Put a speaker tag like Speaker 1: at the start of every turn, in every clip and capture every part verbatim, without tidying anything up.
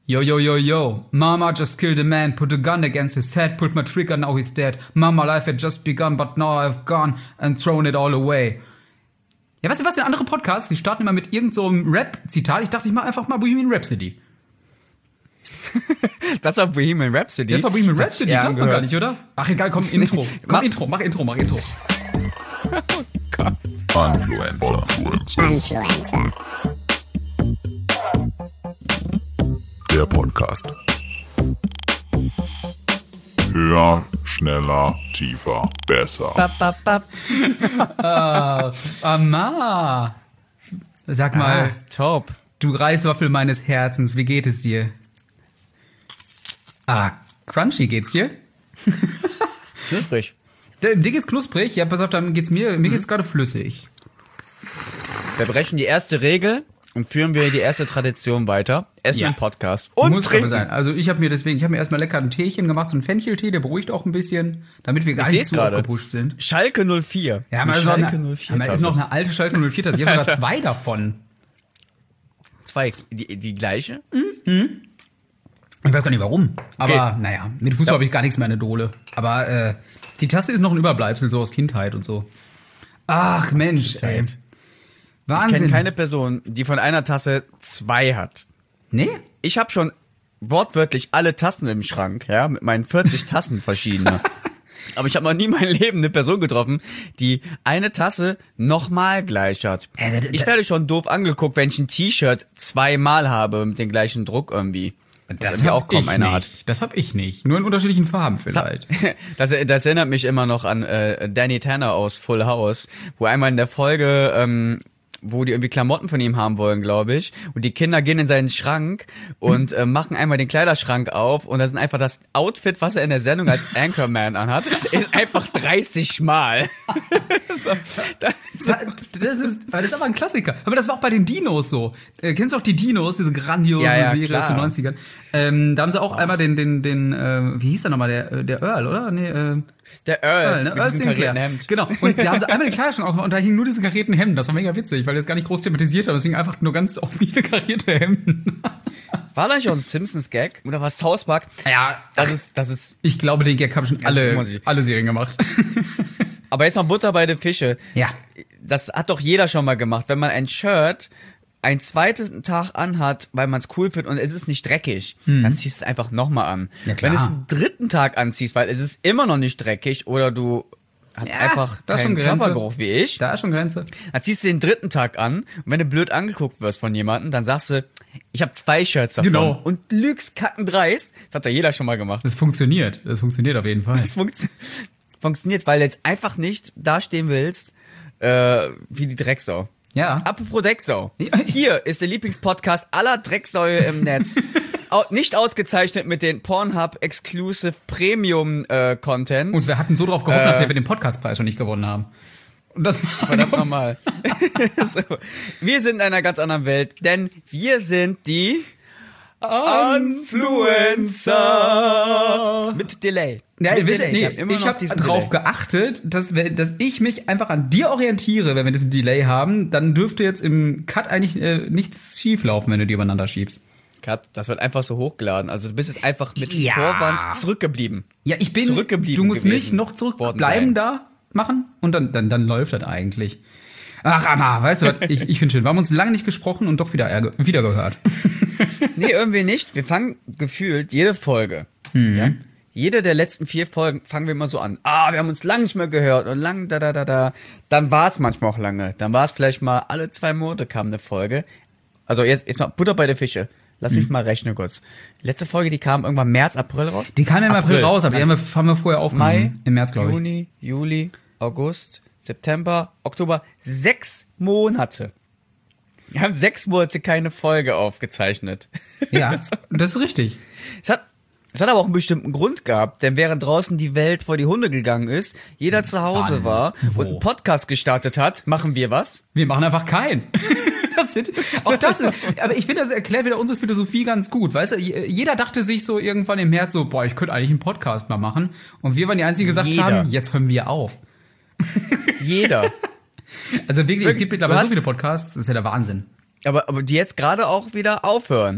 Speaker 1: Yo, yo, yo, yo. Mama just killed a man, put a gun against his head, pulled my trigger, now he's dead. Mama, life had just begun, but now I've gone and thrown it all away. Ja, weißt du was, in anderen Podcasts, die starten immer mit irgend so einem Rap-Zitat. Ich dachte, ich mach einfach mal Bohemian Rhapsody.
Speaker 2: Das war Bohemian Rhapsody?
Speaker 1: Das war Bohemian Rhapsody, glaubt man gar nicht, oder? Ach egal, komm, Intro. Komm,
Speaker 2: mach,
Speaker 1: Intro, mach Intro, mach Intro.
Speaker 2: Oh Gott.
Speaker 3: Influencer. Influencer. Influencer. Der Podcast. Höher, schneller, tiefer, besser.
Speaker 2: Bap, bap, bap.
Speaker 1: Ah, Amma. Sag mal,
Speaker 2: Ah, top.
Speaker 1: du Reiswaffel meines Herzens, wie geht es dir? Ah, crunchy geht's dir?
Speaker 2: Knusprig.
Speaker 1: Dir geht's knusprig? Ja, pass auf, dann geht's mir, mir geht's gerade flüssig.
Speaker 2: Wir brechen die erste Regel und führen wir die erste Tradition weiter. Essen
Speaker 1: Ja.
Speaker 2: im Podcast. Und
Speaker 1: Muss aber
Speaker 2: trinken.
Speaker 1: sein. Also ich habe mir deswegen, ich habe mir erstmal lecker ein Teechen gemacht, so ein Fencheltee, der beruhigt auch ein bisschen, damit wir gar
Speaker 2: Ich
Speaker 1: nicht
Speaker 2: seh's
Speaker 1: zu
Speaker 2: gerade.
Speaker 1: aufgepusht sind.
Speaker 2: Schalke null vier.
Speaker 1: Ja,
Speaker 2: Die
Speaker 1: aber so
Speaker 2: Schalke
Speaker 1: eine,
Speaker 2: null vier
Speaker 1: aber ist
Speaker 2: Tasse.
Speaker 1: noch eine alte Schalke null vier Tasse. Ich habe sogar zwei davon.
Speaker 2: Zwei. Die, die gleiche?
Speaker 1: Ich weiß gar nicht warum. Aber
Speaker 2: Okay.
Speaker 1: naja, mit Fußball
Speaker 2: Ja.
Speaker 1: habe ich gar nichts mehr in der Dole. Aber äh, die Tasse ist noch ein Überbleibsel, so aus Kindheit und so. Ach Mensch, ey.
Speaker 2: Kindheit. Ich
Speaker 1: Wahnsinn.
Speaker 2: kenne keine Person, die von einer Tasse zwei hat.
Speaker 1: Nee?
Speaker 2: Ich habe schon wortwörtlich alle Tassen im Schrank, ja, mit meinen vierzig Tassen verschiedene. Aber ich habe noch nie in meinem Leben eine Person getroffen, die eine Tasse nochmal gleich hat.
Speaker 1: Ja, da- da-
Speaker 2: Ich werde schon doof angeguckt, wenn ich ein T-Shirt zweimal habe mit dem gleichen Druck irgendwie. Was irgendwie
Speaker 1: hab
Speaker 2: auch kaum
Speaker 1: ich
Speaker 2: einer
Speaker 1: nicht.
Speaker 2: hat.
Speaker 1: Das hab ich nicht. Nur in unterschiedlichen Farben vielleicht.
Speaker 2: Das, das erinnert mich immer noch an äh, Danny Tanner aus Full House, wo einmal in der Folge, ähm, wo die irgendwie Klamotten von ihm haben wollen, glaube ich, und die Kinder gehen in seinen Schrank und äh, machen einmal den Kleiderschrank auf und da sind einfach das Outfit, was er in der Sendung als Anchorman anhat, ist einfach dreißig Mal. so, das,
Speaker 1: Das ist, das ist aber ein Klassiker. Aber das war auch bei den Dinos so. Äh, kennst du auch die Dinos, diese grandiose
Speaker 2: Ja, ja,
Speaker 1: Serie
Speaker 2: klar.
Speaker 1: aus den neunzigern? Ähm, da haben sie auch einmal den, den, den, äh, wie hieß der nochmal, der, der Earl, oder? Nee, äh,
Speaker 2: der Earl,
Speaker 1: Earl, ne?
Speaker 2: mit
Speaker 1: Earl
Speaker 2: diesem
Speaker 1: Sinclair.
Speaker 2: karierten Hemd.
Speaker 1: Genau. Und da haben sie einmal den Kleiderschrank aufgemacht und da hingen nur diese karierten Hemden. Das war mega witzig, weil die das gar nicht groß thematisiert haben. Deswegen einfach nur ganz auch viele karierte Hemden.
Speaker 2: War da nicht auch ein Simpsons-Gag? Oder was South Park?
Speaker 1: Ja,
Speaker 2: Das ist, das ist,
Speaker 1: ich glaube, den Gag haben schon
Speaker 2: ist
Speaker 1: alle,
Speaker 2: immer-
Speaker 1: alle Serien gemacht.
Speaker 2: aber jetzt noch Butter bei den Fische.
Speaker 1: Ja.
Speaker 2: Das hat doch jeder schon mal gemacht. Wenn man ein Shirt einen zweiten Tag anhat, weil man es cool findet und es ist nicht dreckig, dann ziehst du es einfach nochmal an.
Speaker 1: Ja, klar.
Speaker 2: Wenn du es einen dritten Tag anziehst, weil es ist immer noch nicht dreckig oder du hast
Speaker 1: Ja,
Speaker 2: einfach
Speaker 1: da ist
Speaker 2: keinen
Speaker 1: schon Grenze.
Speaker 2: Körpergeruch wie ich,
Speaker 1: Da ist schon Grenze.
Speaker 2: dann ziehst du den dritten Tag an und wenn du blöd angeguckt wirst von jemandem, dann sagst du, ich habe zwei Shirts davon
Speaker 1: Genau.
Speaker 2: und lügst kackendreist. Das hat doch jeder schon mal gemacht.
Speaker 1: Das funktioniert. Das funktioniert auf jeden Fall.
Speaker 2: Das funktio- funktioniert, weil du jetzt einfach nicht dastehen willst, äh, wie die Drecksau.
Speaker 1: Ja.
Speaker 2: Apropos Drecksau.
Speaker 1: Ja.
Speaker 2: Hier ist der Lieblingspodcast aller Drecksäue im Netz. Au- nicht ausgezeichnet mit den Pornhub Exclusive Premium äh, Content.
Speaker 1: Und wir hatten so drauf gehofft,
Speaker 2: Äh.
Speaker 1: dass wir den Podcastpreis schon nicht gewonnen haben. Und das
Speaker 2: Verdammt nochmal. so. Wir sind in einer ganz anderen Welt, denn wir sind die Influencer. Mit Delay.
Speaker 1: Ja,
Speaker 2: Mit
Speaker 1: wir sind,
Speaker 2: Delay.
Speaker 1: nee,
Speaker 2: hab immer
Speaker 1: ich
Speaker 2: noch
Speaker 1: habe
Speaker 2: diesen
Speaker 1: darauf
Speaker 2: Delay.
Speaker 1: geachtet, dass, wir, dass ich mich einfach an dir orientiere, wenn wir diesen Delay haben. Dann dürfte jetzt im Cut eigentlich äh, nichts schief laufen, wenn du die übereinander schiebst.
Speaker 2: Cut, das wird einfach so hochgeladen. Also du bist jetzt einfach mit
Speaker 1: Ja.
Speaker 2: Vorwand zurückgeblieben.
Speaker 1: Ja, ich bin.
Speaker 2: Zurückgeblieben
Speaker 1: Du musst
Speaker 2: gewesen
Speaker 1: mich noch
Speaker 2: worden
Speaker 1: zurückbleiben
Speaker 2: sein.
Speaker 1: da machen und dann, dann, dann läuft das eigentlich. Ach, Amma, weißt du was? Ich, ich finde schön. Wir haben uns lange nicht gesprochen und doch wieder, ärger- wieder gehört.
Speaker 2: Nee, irgendwie nicht. Wir fangen gefühlt jede Folge.
Speaker 1: Mhm.
Speaker 2: Ja? Jede der letzten vier Folgen fangen wir immer so an. Ah, wir haben uns lange nicht mehr gehört und lang da da da da. Dann war es manchmal auch lange. Dann war es vielleicht mal alle zwei Monate kam eine Folge. Also jetzt jetzt noch Butter bei der Fische. Lass mich mal rechnen kurz. Die letzte Folge, die kam irgendwann März, April raus.
Speaker 1: Die kam ja im April,
Speaker 2: April.
Speaker 1: raus, aber die haben wir, haben wir vorher aufgenommen.
Speaker 2: Mai,
Speaker 1: Im März, glaube ich.
Speaker 2: Juni, Juli, August, September, Oktober. Sechs Monate. Wir haben sechs Monate keine Folge aufgezeichnet.
Speaker 1: Ja, das ist richtig.
Speaker 2: Es hat, es hat aber auch einen bestimmten Grund gehabt, denn während draußen die Welt vor die Hunde gegangen ist, jeder zu Hause
Speaker 1: Wann?
Speaker 2: war
Speaker 1: Wo?
Speaker 2: und einen Podcast gestartet hat, machen wir was?
Speaker 1: Wir machen einfach keinen. Das sind, auch das ist, aber ich finde, das erklärt wieder unsere Philosophie ganz gut. Weißt du, jeder dachte sich so irgendwann im März so, boah, ich könnte eigentlich einen Podcast mal machen. Und wir waren die Einzigen, die gesagt
Speaker 2: Jeder.
Speaker 1: haben, jetzt hören wir auf.
Speaker 2: Jeder.
Speaker 1: Also wirklich, es
Speaker 2: Wirklich,
Speaker 1: gibt
Speaker 2: du
Speaker 1: mittlerweile
Speaker 2: hast-
Speaker 1: so viele Podcasts, das ist ja der Wahnsinn.
Speaker 2: aber, aber die jetzt gerade auch wieder aufhören.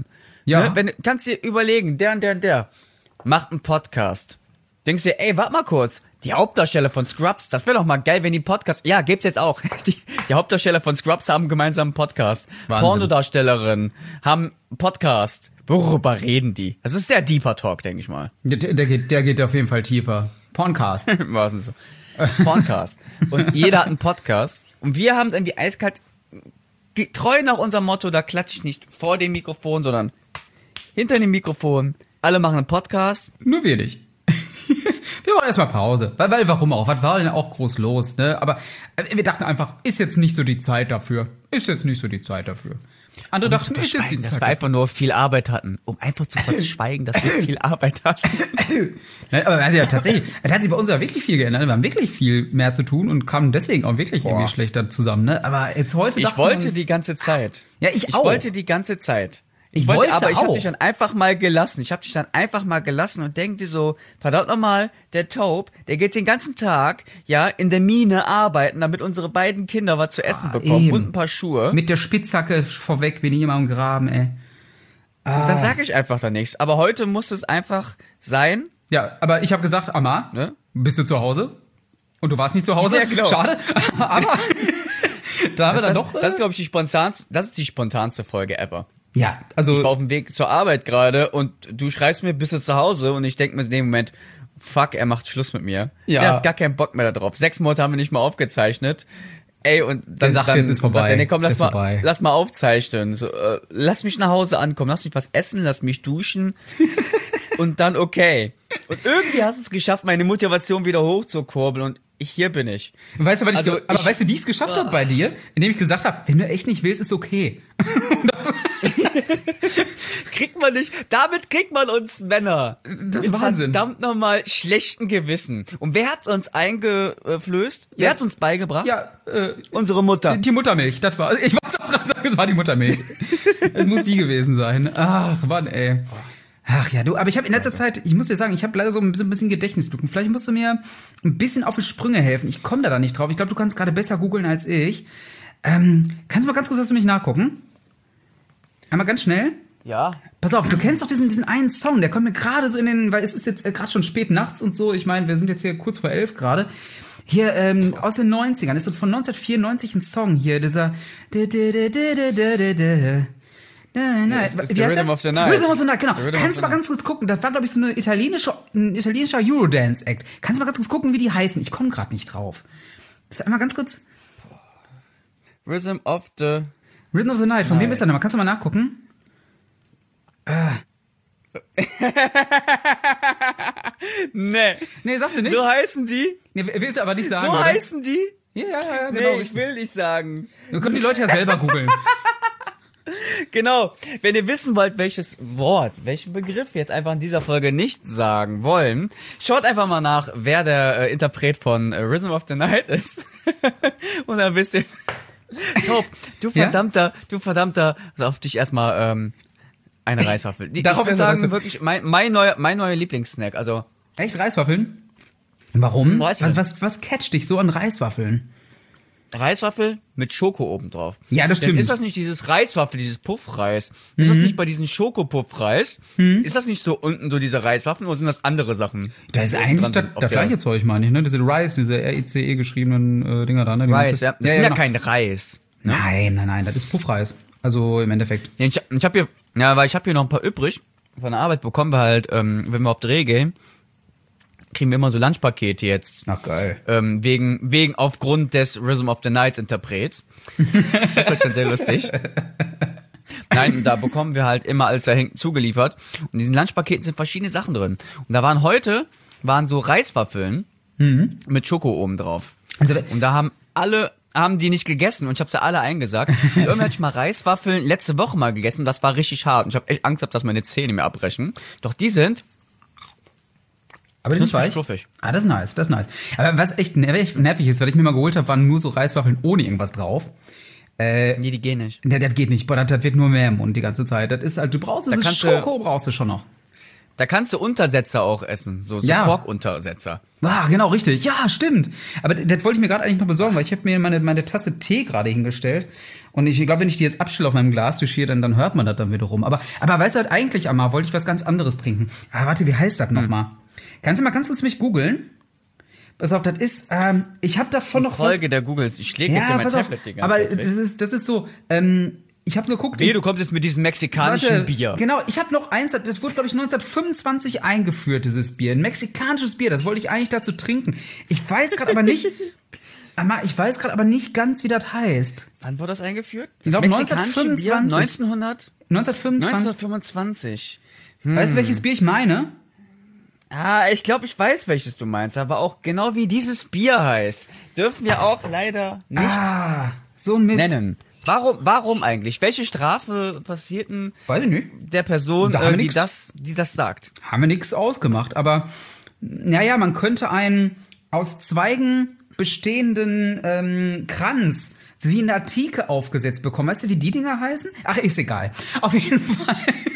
Speaker 1: Ja.
Speaker 2: Ne? Wenn, kannst dir überlegen, der und der und der macht einen Podcast. Denkst dir, ey, warte mal kurz. Die Hauptdarsteller von Scrubs, das wäre doch mal geil, wenn die Podcast... Ja, gibt's jetzt auch. Die, die Hauptdarsteller von Scrubs haben gemeinsam einen Podcast.
Speaker 1: Wahnsinn.
Speaker 2: Pornodarstellerinnen haben einen Podcast. Worüber reden die? Das ist sehr deeper Talk, denke ich mal.
Speaker 1: Der, der, geht, der geht auf jeden Fall tiefer. Porncast.
Speaker 2: Was ist so? Podcast. Und jeder hat einen Podcast. Und wir haben es irgendwie eiskalt... Treu nach unserem Motto, da klatsche ich nicht vor dem Mikrofon, sondern hinter dem Mikrofon. Alle machen einen Podcast.
Speaker 1: Nur wir nicht. Wir wollen erstmal Pause. Weil, weil, warum auch? Was war denn auch groß los, ne? Aber äh, wir dachten einfach, ist jetzt nicht so die Zeit dafür. Ist jetzt nicht so die Zeit dafür. Andere
Speaker 2: Um
Speaker 1: dachten,
Speaker 2: zu
Speaker 1: ist jetzt die
Speaker 2: verschweigen, dass
Speaker 1: Zeit
Speaker 2: wir einfach nur viel Arbeit hatten. Um einfach zu verschweigen, dass wir viel Arbeit hatten.
Speaker 1: Ne, aber er hat ja tatsächlich, es hat sich bei uns ja wirklich viel geändert. Wir haben wirklich viel mehr zu tun und kamen deswegen auch wirklich
Speaker 2: Boah.
Speaker 1: irgendwie schlechter zusammen, ne? Aber jetzt heute
Speaker 2: Ich
Speaker 1: dachten wir
Speaker 2: wollte
Speaker 1: uns-
Speaker 2: die ganze Zeit.
Speaker 1: Ja, ich
Speaker 2: Ich
Speaker 1: auch.
Speaker 2: wollte die ganze Zeit.
Speaker 1: Ich
Speaker 2: wollte,
Speaker 1: wollte
Speaker 2: aber ich habe
Speaker 1: auch.
Speaker 2: dich dann einfach mal gelassen. Ich habe dich dann einfach mal gelassen und denk dir so, verdammt nochmal, der Taub, der geht den ganzen Tag, ja, in der Mine arbeiten, damit unsere beiden Kinder was zu essen
Speaker 1: Ah,
Speaker 2: bekommen
Speaker 1: eben.
Speaker 2: und ein paar Schuhe.
Speaker 1: Mit der Spitzhacke vorweg bin ich immer am Graben, ey.
Speaker 2: Und dann sage ich einfach da nichts. Aber heute muss es einfach sein,
Speaker 1: Ja, aber ich habe gesagt, Amma,
Speaker 2: ne?
Speaker 1: bist du zu Hause? Und du warst nicht zu Hause?
Speaker 2: Ja, genau.
Speaker 1: Schade. Aber da haben wir dann
Speaker 2: Das,
Speaker 1: doch... äh,
Speaker 2: das ist, glaube ich, die spontanste, das ist die spontanste Folge ever.
Speaker 1: ja,
Speaker 2: Ich war
Speaker 1: also...
Speaker 2: auf dem Weg zur Arbeit gerade und du schreibst mir, bist du zu Hause? Und ich denke mir in dem Moment, fuck, er macht Schluss mit mir.
Speaker 1: Ja.
Speaker 2: Der hat gar keinen Bock mehr darauf. Sechs Monate haben wir nicht mal aufgezeichnet. Ey, und dann
Speaker 1: sagt
Speaker 2: dann
Speaker 1: jetzt, ist vorbei.
Speaker 2: Sagt er, nee, komm, lass
Speaker 1: Ist
Speaker 2: mal,
Speaker 1: vorbei.
Speaker 2: lass mal aufzeichnen. So, äh, lass mich nach Hause ankommen, lass mich was essen, lass mich duschen. Und dann okay. Und irgendwie hast du es geschafft, meine Motivation wieder hochzukurbeln und ich, hier bin ich.
Speaker 1: Weißt du, was ich,
Speaker 2: Also,
Speaker 1: aber
Speaker 2: ich-
Speaker 1: weißt du, wie ich es geschafft habe bei dir? Indem ich gesagt habe, wenn du echt nicht willst, ist okay.
Speaker 2: Kriegt man nicht, damit kriegt man uns Männer.
Speaker 1: Das ist
Speaker 2: Mit
Speaker 1: Wahnsinn.
Speaker 2: verdammt nochmal schlechten Gewissen. Und wer hat's uns eingeflößt? Wer
Speaker 1: Ja.
Speaker 2: hat's uns beigebracht?
Speaker 1: Ja, äh,
Speaker 2: Unsere Mutter.
Speaker 1: die Muttermilch, das war, ich wollte auch gerade sagen, es war die Muttermilch. Es muss die gewesen sein. Ach, Mann, ey. Ach ja, du, aber ich habe in letzter Zeit, ich muss dir sagen, ich habe leider so ein bisschen, ein bisschen Gedächtnislücken. Vielleicht musst du mir ein bisschen auf die Sprünge helfen. Ich komme da, da nicht drauf. Ich glaube, du kannst gerade besser googeln als ich. Ähm, kannst du mal ganz kurz was für mich nachgucken? Einmal ganz schnell.
Speaker 2: Ja.
Speaker 1: Pass auf, du kennst doch diesen, diesen einen Song, der kommt mir gerade so in den, weil es ist jetzt äh, gerade schon spät nachts und so. Ich meine, wir sind jetzt hier kurz vor elf gerade. Hier ähm, aus den neunzigern, das ist von neunzehnhundertvierundneunzig ein Song hier, dieser...
Speaker 2: Das ist The Rhythm of the Night.
Speaker 1: Rhythm of the Night, genau.
Speaker 2: The Rhythm of
Speaker 1: Kannst
Speaker 2: the
Speaker 1: du mal
Speaker 2: Night.
Speaker 1: ganz kurz gucken, das war, glaube ich, so eine italienische, ein italienischer Eurodance-Act. Kannst du mal ganz kurz gucken, wie die heißen? Ich komme gerade nicht drauf. Das ist einmal ganz kurz...
Speaker 2: Rhythm of the...
Speaker 1: Rhythm of the Night, von wem
Speaker 2: Night.
Speaker 1: ist der nochmal? Kannst du mal nachgucken?
Speaker 2: Nee.
Speaker 1: Nee, sagst du nicht?
Speaker 2: So heißen die?
Speaker 1: Nee, willst du aber nicht sagen,
Speaker 2: So
Speaker 1: oder?
Speaker 2: heißen die?
Speaker 1: Ja, ja, ja, genau.
Speaker 2: Nee, ich will nicht sagen.
Speaker 1: Wir können die Leute ja selber googeln.
Speaker 2: Genau. Wenn ihr wissen wollt, welches Wort, welchen Begriff wir jetzt einfach in dieser Folge nicht sagen wollen, schaut einfach mal nach, wer der äh, Interpret von äh, Rhythm of the Night ist. Und dann wisst ihr... Top, du
Speaker 1: Ja?
Speaker 2: verdammter, du verdammter, also auf dich erstmal ähm, eine Reiswaffel. Die- Ich
Speaker 1: Darauf
Speaker 2: würde
Speaker 1: erst mal
Speaker 2: sagen,
Speaker 1: Reiswaffel.
Speaker 2: wirklich mein, mein neuer mein neuer Lieblingssnack. Also
Speaker 1: Echt, Reiswaffeln? Warum?
Speaker 2: Reiswaffeln.
Speaker 1: Was, was, was catcht dich so an Reiswaffeln?
Speaker 2: Reiswaffel mit Schoko oben drauf.
Speaker 1: Ja, das
Speaker 2: Denn
Speaker 1: stimmt.
Speaker 2: ist das nicht dieses Reiswaffel, dieses Puffreis? Ist das nicht bei diesen Schokopuffreis? Ist das nicht so unten so diese Reiswaffeln oder sind das andere Sachen?
Speaker 1: Das ist
Speaker 2: die
Speaker 1: eigentlich
Speaker 2: dran
Speaker 1: das,
Speaker 2: sind auf
Speaker 1: das
Speaker 2: der-
Speaker 1: gleiche Zeug, meine ich, ne? Diese Rice, diese R I C E geschriebenen äh, Dinger da, ne? Die
Speaker 2: Reis,
Speaker 1: ganze-
Speaker 2: ja. Das ist ja
Speaker 1: genau.
Speaker 2: kein Reis.
Speaker 1: Nein, nein, nein, das ist Puffreis. Also im Endeffekt.
Speaker 2: Ja, Ich, ich habe hier, ja, weil ich habe hier noch ein paar übrig. Von der Arbeit bekommen wir halt, ähm, wenn wir auf Dreh gehen, kriegen wir immer so Lunchpakete jetzt.
Speaker 1: Ach, geil.
Speaker 2: Ähm, wegen, wegen aufgrund des Rhythm of the Night Interprets. Das wird schon sehr lustig. Nein, da bekommen wir halt immer alles da hinten zugeliefert. Und in diesen Lunchpaketen sind verschiedene Sachen drin. Und da waren heute, waren so Reiswaffeln mit Schoko oben drauf.
Speaker 1: Also,
Speaker 2: Und da haben alle, haben die nicht gegessen und ich habe sie alle eingesagt. Und irgendwann hatte ich mal Reiswaffeln letzte Woche mal gegessen und das war richtig hart. Und ich habe echt Angst gehabt, dass meine Zähne mir abbrechen. Doch die sind
Speaker 1: aber das ist
Speaker 2: knusprig
Speaker 1: weich.
Speaker 2: fluffig.
Speaker 1: Ah, das ist nice, das ist nice. Aber was echt nervig, nervig ist, was ich mir mal geholt habe, waren nur so Reiswaffeln ohne irgendwas drauf. Äh,
Speaker 2: Nee, die gehen nicht.
Speaker 1: ne, das geht nicht. Boah, das, das wird nur mehr im Mund die ganze Zeit. Das ist halt, du brauchst diese
Speaker 2: kannst du-
Speaker 1: Schoko, brauchst du schon noch.
Speaker 2: Da kannst du Untersetzer auch essen, so, so
Speaker 1: Ja.
Speaker 2: Korkuntersetzer.
Speaker 1: Ah, genau, richtig. Ja, stimmt. Aber das, das wollte ich mir gerade eigentlich noch besorgen, weil ich habe mir meine, meine Tasse Tee gerade hingestellt. Und ich glaube, wenn ich die jetzt abstelle auf meinem Glastisch hier, dann, dann hört man das dann wiederum. Aber, aber weißt du halt, eigentlich, Amma, wollte ich was ganz anderes trinken. Ah, warte, wie heißt das hm. nochmal? Kannst du mal ganz kurz mich googeln? Pass auf, das ist, ähm, ich habe davon
Speaker 2: Die
Speaker 1: noch
Speaker 2: Folge
Speaker 1: was.
Speaker 2: der Googles. Ich lege
Speaker 1: Ja,
Speaker 2: jetzt hier mein
Speaker 1: pass auf,
Speaker 2: Tablet die ganze
Speaker 1: aber
Speaker 2: Zeit weg.
Speaker 1: das ist, das ist so, ähm, ich habe geguckt.
Speaker 2: Nee, du kommst jetzt mit diesem mexikanischen
Speaker 1: Warte,
Speaker 2: Bier.
Speaker 1: Genau, ich habe noch eins, das wurde, glaube ich, neunzehnhundertfünfundzwanzig eingeführt, dieses Bier. Ein mexikanisches Bier, das wollte ich eigentlich dazu trinken. Ich weiß gerade aber nicht, Amma, ich weiß gerade aber nicht ganz, wie das heißt.
Speaker 2: Wann wurde das eingeführt? Das
Speaker 1: Ich glaube
Speaker 2: mexikanische Bier?
Speaker 1: neunzehnhundertfünfundzwanzig.
Speaker 2: neunzehnhundert?
Speaker 1: neunzehnhundertfünfundzwanzig.
Speaker 2: neunzehnhundertfünfundzwanzig. Hm.
Speaker 1: Weißt du, welches Bier ich meine?
Speaker 2: Ah, ich glaube, ich weiß, welches du meinst, aber auch genau wie dieses Bier heißt, dürfen wir auch leider nicht
Speaker 1: Ah, so ein Mist.
Speaker 2: nennen. Warum, warum eigentlich? Welche Strafe passiert denn
Speaker 1: Weiß ich nicht.
Speaker 2: der Person,
Speaker 1: Da haben wir
Speaker 2: äh, die
Speaker 1: nix.
Speaker 2: das, die das sagt?
Speaker 1: Haben wir nichts ausgemacht, aber naja, man könnte einen aus Zweigen bestehenden ähm, Kranz wie in der Antike aufgesetzt bekommen. Weißt du, wie die Dinger heißen? Ach, ist egal. Auf jeden Fall.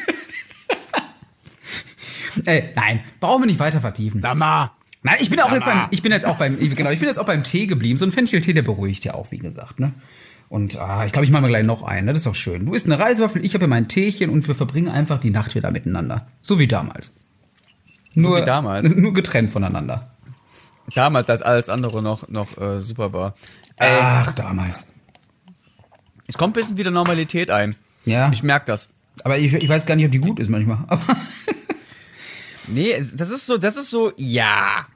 Speaker 1: Ey, nein, brauchen wir nicht weiter vertiefen.
Speaker 2: Sag mal.
Speaker 1: Nein, ich bin auch
Speaker 2: Sag
Speaker 1: jetzt
Speaker 2: mal.
Speaker 1: beim, ich bin jetzt auch beim, genau, ich bin jetzt auch beim Tee geblieben. So ein Fencheltee, der beruhigt ja auch, wie gesagt, ne? Und ah, ich glaube, ich mache mir gleich noch einen, ne? Das ist doch schön. Du isst eine Reiswaffel, ich habe hier mein Teechen und wir verbringen einfach die Nacht wieder miteinander. So wie damals. Nur,
Speaker 2: wie damals?
Speaker 1: Nur getrennt voneinander.
Speaker 2: Damals, als alles andere noch, noch äh, super war. Ey,
Speaker 1: Ach, damals.
Speaker 2: es kommt ein bisschen wieder Normalität ein.
Speaker 1: Ja.
Speaker 2: Ich merke das.
Speaker 1: Aber ich, ich weiß gar nicht, ob die gut ist manchmal. Aber
Speaker 2: Nee, es- das ist so, das ist so, ja.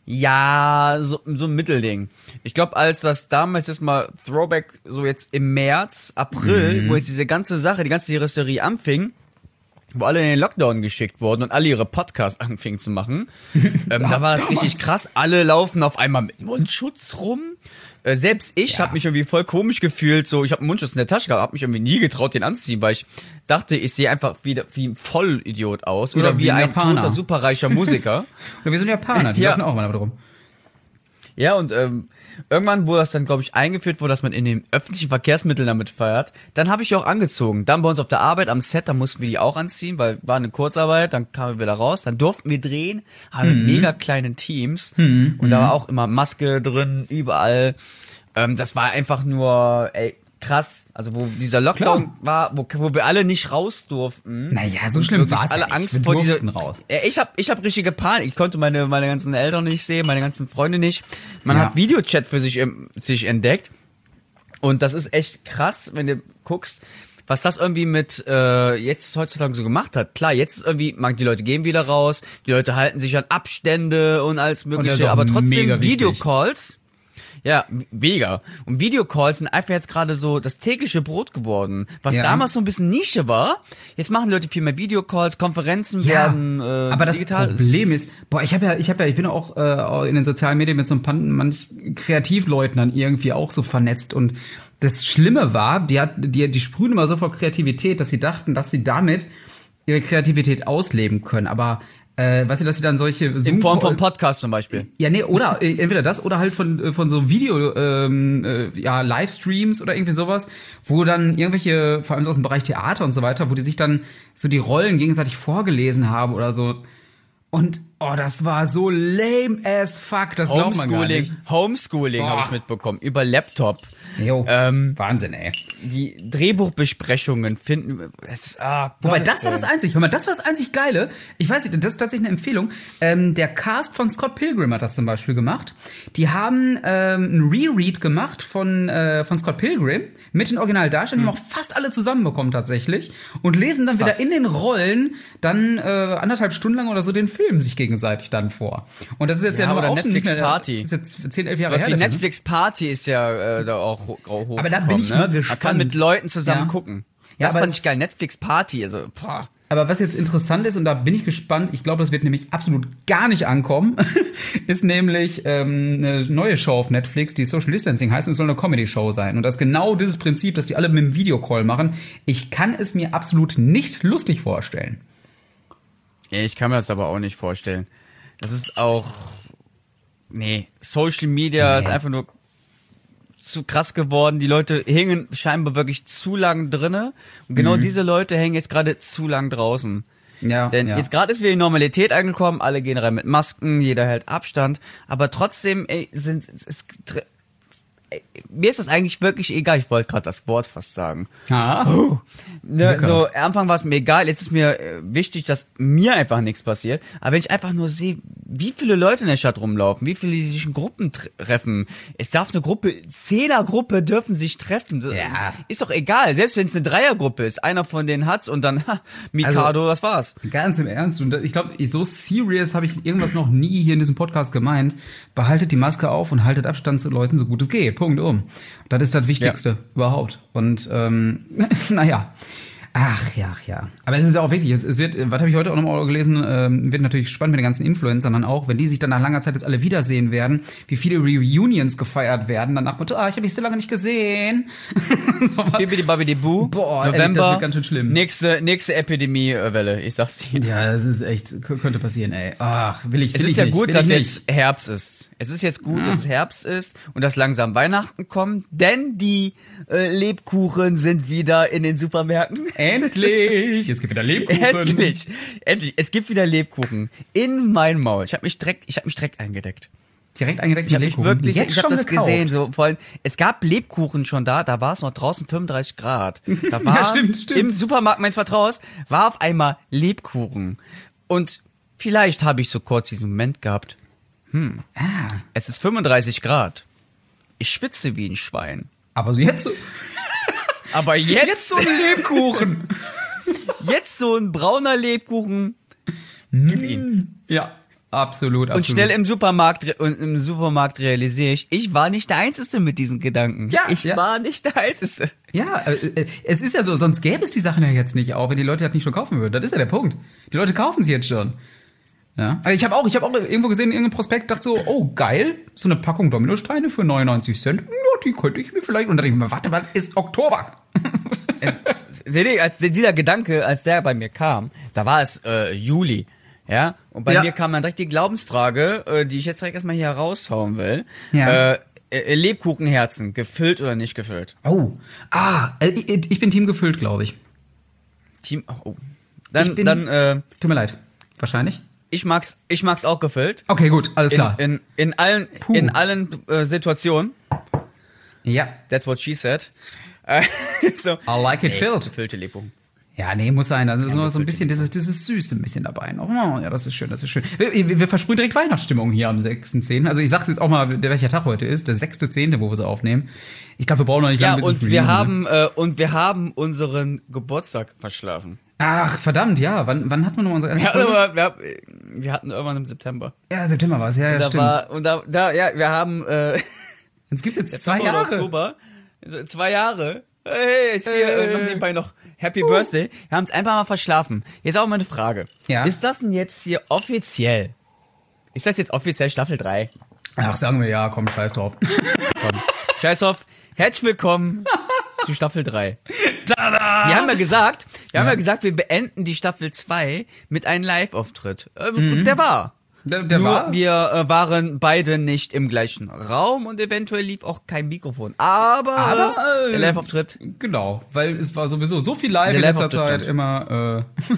Speaker 2: Ja, so, so ein Mittelding. Ich glaube, als das damals jetzt mal Throwback, so jetzt im März, April,
Speaker 1: Mhm.
Speaker 2: wo jetzt diese ganze Sache, die ganze Hysterie anfing, wo alle in den Lockdown geschickt wurden und alle ihre Podcasts anfingen zu machen, ähm, da war das richtig krass. Alle laufen auf einmal mit Mundschutz rum. Äh, selbst ich
Speaker 1: Ja.
Speaker 2: habe mich irgendwie voll komisch gefühlt. So, ich habe einen Mundschutz in der Tasche gehabt, habe mich irgendwie nie getraut, den anzuziehen, weil ich dachte, ich sehe einfach wie, wie ein Vollidiot aus oder,
Speaker 1: Oder
Speaker 2: wie,
Speaker 1: wie ein
Speaker 2: ein
Speaker 1: Japaner.
Speaker 2: toter, superreicher Musiker.
Speaker 1: oder wir sind Japaner, die
Speaker 2: Ja.
Speaker 1: laufen auch mal damit rum.
Speaker 2: Ja, und ähm, irgendwann, wo das dann, glaube ich, eingeführt wurde, dass man in den öffentlichen Verkehrsmitteln damit feiert, dann habe ich die auch angezogen. Dann bei uns auf der Arbeit am Set, da mussten wir die auch anziehen, weil war eine Kurzarbeit, dann kamen wir wieder raus, dann durften wir drehen, haben mit mega kleinen Teams und da war auch immer Maske drin, überall. Ähm, das war einfach nur, ey, krass. Also wo dieser Lockdown
Speaker 1: Klar.
Speaker 2: war, wo, wo wir alle nicht raus durften.
Speaker 1: Naja, so
Speaker 2: Und
Speaker 1: schlimm
Speaker 2: wirklich
Speaker 1: war's ja
Speaker 2: alle
Speaker 1: nicht.
Speaker 2: Angst
Speaker 1: Wir
Speaker 2: vor dieser
Speaker 1: durften raus.
Speaker 2: Ja, ich hab ich hab richtige Panik. Ich konnte meine meine ganzen Eltern nicht sehen, meine ganzen Freunde nicht. Man
Speaker 1: Ja.
Speaker 2: hat Videochat für sich ähm, sich entdeckt und das ist echt krass, wenn du guckst, was das irgendwie mit äh, jetzt heutzutage so gemacht hat. Klar, jetzt ist irgendwie, man, die Leute gehen wieder raus, die Leute halten sich an Abstände und alles
Speaker 1: das
Speaker 2: mögliche,
Speaker 1: ist auch
Speaker 2: aber
Speaker 1: mega
Speaker 2: trotzdem
Speaker 1: wichtig.
Speaker 2: Videocalls. Ja, mega. Und Videocalls sind einfach jetzt gerade so das tägliche Brot geworden. Was
Speaker 1: Ja.
Speaker 2: damals so ein bisschen Nische war, jetzt machen die Leute viel mehr Videocalls, Konferenzen
Speaker 1: Ja,
Speaker 2: werden äh,
Speaker 1: aber das
Speaker 2: digital.
Speaker 1: Problem ist, boah, ich habe ja, ich habe ja, ich bin auch äh, in den sozialen Medien mit so ein paar manch Kreativleuten dann irgendwie auch so vernetzt und das Schlimme war, die hat, die, die sprühen immer so vor Kreativität, dass sie dachten, dass sie damit ihre Kreativität ausleben können, aber äh, weißt du, dass sie dann solche
Speaker 2: In Form von Podcast zum Beispiel.
Speaker 1: Ja, nee, oder äh, entweder das oder halt von, äh, von so Video, ähm, äh, ja, Livestreams oder irgendwie sowas, wo dann irgendwelche, vor allem so aus dem Bereich Theater und so weiter, wo die sich dann so die Rollen gegenseitig vorgelesen haben oder so. Und, oh, das war so lame as fuck, das glaubt man gar nicht.
Speaker 2: Homeschooling, Homeschooling habe ich
Speaker 1: Boah.
Speaker 2: mitbekommen, über Laptop.
Speaker 1: Jo,
Speaker 2: Ähm,
Speaker 1: Wahnsinn, ey.
Speaker 2: Die Drehbuchbesprechungen finden, es ist, ah,
Speaker 1: Wobei,
Speaker 2: Gottes
Speaker 1: das war das
Speaker 2: Willen.
Speaker 1: einzig, hör mal, das war das einzig Geile. Ich weiß nicht, das ist tatsächlich eine Empfehlung. Ähm, der Cast von Scott Pilgrim hat das zum Beispiel gemacht. Die haben ähm, ein Reread gemacht von, äh, von Scott Pilgrim mit den Originaldarstellern, die haben auch fast alle zusammenbekommen tatsächlich und lesen dann wieder
Speaker 2: Krass.
Speaker 1: in den Rollen dann äh, anderthalb Stunden lang oder so den Film sich gegenseitig dann vor. Und das ist jetzt ja,
Speaker 2: Ja,
Speaker 1: nur
Speaker 2: oder
Speaker 1: auch schon nicht
Speaker 2: Netflix
Speaker 1: mehr,
Speaker 2: Party.
Speaker 1: ist jetzt zehn, elf Jahre
Speaker 2: Was
Speaker 1: her.
Speaker 2: wie
Speaker 1: der Film.
Speaker 2: Netflix Party ist ja äh, da auch ho- hochgekommen.
Speaker 1: Aber da bin ich
Speaker 2: ne?
Speaker 1: mal
Speaker 2: Man
Speaker 1: gespannt.
Speaker 2: kann mit Leuten zusammen
Speaker 1: Ja.
Speaker 2: gucken.
Speaker 1: Ja,
Speaker 2: Das
Speaker 1: aber
Speaker 2: fand
Speaker 1: es-
Speaker 2: ich geil. Netflix Party, also boah.
Speaker 1: Aber was jetzt interessant ist, und da bin ich gespannt, ich glaube, das wird nämlich absolut gar nicht ankommen, ist nämlich ähm, eine neue Show auf Netflix, die Social Distancing heißt, und es soll eine Comedy-Show sein. Und das ist genau dieses Prinzip, dass die alle mit einem Videocall machen. Ich kann es mir absolut nicht lustig vorstellen.
Speaker 2: Ja, ich kann mir das aber auch nicht vorstellen. Das ist auch, nee, Social Media
Speaker 1: Nee.
Speaker 2: ist einfach nur zu krass geworden. Die Leute hängen scheinbar wirklich zu lang drinne. Und genau diese Leute hängen jetzt gerade zu lang draußen.
Speaker 1: Ja,
Speaker 2: Denn
Speaker 1: ja.
Speaker 2: jetzt gerade ist wieder die Normalität angekommen, alle gehen rein mit Masken, jeder hält Abstand, aber trotzdem ey, sind es, es ey, mir ist das eigentlich wirklich egal, ich wollte gerade das Wort fast sagen.
Speaker 1: Ah.
Speaker 2: Oh. Ne, so, am Anfang war es mir egal, jetzt ist mir äh, wichtig, dass mir einfach nichts passiert, aber wenn ich einfach nur sehe, wie viele Leute in der Stadt rumlaufen, wie viele die sich in Gruppen treffen, es darf eine Gruppe, Zehnergruppe dürfen sich treffen, das
Speaker 1: Ja.
Speaker 2: ist doch egal, selbst wenn es eine Dreiergruppe ist, einer von denen hat's und dann, ha, Mikado,
Speaker 1: Also,
Speaker 2: das war's.
Speaker 1: Ganz im Ernst. Und ich glaube, so serious habe ich irgendwas noch nie hier in diesem Podcast gemeint. Behaltet die Maske auf und haltet Abstand zu Leuten, so gut es geht. Punkt um. Das ist das Wichtigste
Speaker 2: Ja.
Speaker 1: überhaupt. Und ähm, naja. Ach ja, ach ja. Aber es ist ja auch wirklich, es wird, was habe ich heute auch nochmal gelesen, ähm, wird natürlich spannend mit den ganzen Influencern dann auch, wenn die sich dann nach langer Zeit jetzt alle wiedersehen werden, wie viele Reunions gefeiert werden, dann nach Motto, ah, ich habe dich so lange nicht gesehen. So was.
Speaker 2: Bibidi Babidi Boo,
Speaker 1: Boah, ehrlich,
Speaker 2: November,
Speaker 1: das wird ganz schön schlimm.
Speaker 2: nächste, nächste Epidemiewelle, ich sag's dir.
Speaker 1: Ja, das ist echt, k- könnte passieren, ey. Ach, will ich, will
Speaker 2: Es ist
Speaker 1: ich
Speaker 2: ja
Speaker 1: nicht,
Speaker 2: gut,
Speaker 1: will
Speaker 2: dass
Speaker 1: ich
Speaker 2: jetzt Herbst ist. Es ist jetzt gut, dass es Herbst ist und dass langsam Weihnachten kommt, denn die äh, Lebkuchen sind wieder in den Supermärkten.
Speaker 1: Endlich! Es gibt wieder Lebkuchen.
Speaker 2: Endlich, endlich. Es gibt wieder Lebkuchen in mein Maul. Ich habe mich direkt, ich habe mich direkt eingedeckt.
Speaker 1: Direkt eingedeckt
Speaker 2: Ich
Speaker 1: mit
Speaker 2: habe mich
Speaker 1: Lebkuchen.
Speaker 2: wirklich,
Speaker 1: Jetzt
Speaker 2: ich habe
Speaker 1: schon
Speaker 2: das
Speaker 1: gekauft.
Speaker 2: gesehen. So, vor allem, es gab Lebkuchen schon da, da war es noch draußen fünfunddreißig Grad. Da war
Speaker 1: Ja, stimmt, stimmt.
Speaker 2: im Supermarkt meines Vertrauens war auf einmal Lebkuchen. Und vielleicht habe ich so kurz diesen Moment gehabt. Hm,
Speaker 1: Ah,
Speaker 2: es ist fünfunddreißig Grad. Ich schwitze wie ein Schwein.
Speaker 1: aber so jetzt so,
Speaker 2: Aber jetzt,
Speaker 1: jetzt so ein Lebkuchen.
Speaker 2: jetzt so ein brauner Lebkuchen. Gib ihn.
Speaker 1: Ja, absolut, absolut.
Speaker 2: Und schnell im Supermarkt, re- und im Supermarkt realisiere ich, ich war nicht der Einzige mit diesen Gedanken.
Speaker 1: Ja,
Speaker 2: ich
Speaker 1: ja.
Speaker 2: war nicht der Einzige.
Speaker 1: Ja, äh, äh, es ist ja so, sonst gäbe es die Sachen ja jetzt nicht auch, wenn die Leute das nicht schon kaufen würden. Das ist ja der Punkt. Die Leute kaufen sie jetzt schon. Ja. Also ich habe auch, ich habe auch irgendwo gesehen, in irgendeinem Prospekt, dachte so, oh geil, so eine Packung Dominosteine für neunundneunzig Cent. Ja, die könnte ich mir vielleicht. Und dann dachte ich mir, warte, was ist Oktober?
Speaker 2: Es, nee, nee, als dieser Gedanke, als der bei mir kam, da war es äh, Juli. Ja, und bei
Speaker 1: Ja.
Speaker 2: mir kam dann direkt die Glaubensfrage, äh, die ich jetzt direkt erstmal hier raushauen will.
Speaker 1: Ja.
Speaker 2: Äh, äh, Lebkuchenherzen, gefüllt oder nicht gefüllt?
Speaker 1: Oh, ah, äh, ich, ich bin Team gefüllt, glaube ich.
Speaker 2: Team, oh. Dann,
Speaker 1: Ich bin-
Speaker 2: dann, äh,
Speaker 1: Tut mir leid. Wahrscheinlich.
Speaker 2: ich mag's, ich mag's auch gefüllt.
Speaker 1: Okay, gut, alles klar.
Speaker 2: In, in, in allen,
Speaker 1: Puh.
Speaker 2: in allen äh, Situationen.
Speaker 1: Ja.
Speaker 2: That's what she said. Äh, so.
Speaker 1: I like it
Speaker 2: Nee,
Speaker 1: filled.
Speaker 2: gefüllte Lebkuchen.
Speaker 1: Ja, nee, muss sein. Also ist noch so ein bisschen dieses, dieses Süße ein bisschen dabei noch. Oh, ja, das ist schön, das ist schön. Wir, wir, wir versprühen direkt Weihnachtsstimmung hier am sechsten zehnten Also ich sag's jetzt auch mal, der welcher Tag heute ist, der sechste zehnte wo wir sie aufnehmen. Ich glaube, wir brauchen noch nicht
Speaker 2: Ja,
Speaker 1: lange, bis es
Speaker 2: und wir
Speaker 1: releasen,
Speaker 2: haben, äh, und wir haben unseren Geburtstag verschlafen.
Speaker 1: Ach, verdammt, ja. Wann, wann hatten wir noch unsere erste
Speaker 2: Wir hatten,
Speaker 1: Folge?
Speaker 2: aber, wir, hab- wir hatten irgendwann im September.
Speaker 1: Ja, September war es, ja, ja,
Speaker 2: da
Speaker 1: stimmt.
Speaker 2: war, und da, da, ja, wir haben, äh,
Speaker 1: Jetzt gibt's jetzt zwei
Speaker 2: September oder
Speaker 1: Jahre.
Speaker 2: Oktober, also zwei Jahre. Hey, ist hier
Speaker 1: Hey.
Speaker 2: äh, noch nebenbei noch Happy Birthday. Wir haben es einfach mal verschlafen. Jetzt auch mal eine Frage.
Speaker 1: Ja.
Speaker 2: Ist das denn jetzt hier offiziell? Ist das jetzt offiziell Staffel drei?
Speaker 1: Ach, sagen wir ja, komm, scheiß drauf.
Speaker 2: Komm. Scheiß drauf. Herzlich willkommen zu Staffel drei. Tada! Wir haben ja gesagt, wir haben
Speaker 1: Ja.
Speaker 2: ja gesagt, wir beenden die Staffel zwei mit einem Live-Auftritt. Äh, Der war.
Speaker 1: Der, der
Speaker 2: Nur
Speaker 1: war?
Speaker 2: wir äh, waren beide nicht im gleichen Raum und eventuell lief auch kein Mikrofon. Aber,
Speaker 1: Aber,
Speaker 2: äh,
Speaker 1: äh,
Speaker 2: der Live-Auftritt.
Speaker 1: Genau, weil es war sowieso so viel live
Speaker 2: Der
Speaker 1: in letzter
Speaker 2: Live-Auftritt
Speaker 1: Zeit
Speaker 2: stand.
Speaker 1: immer. Äh,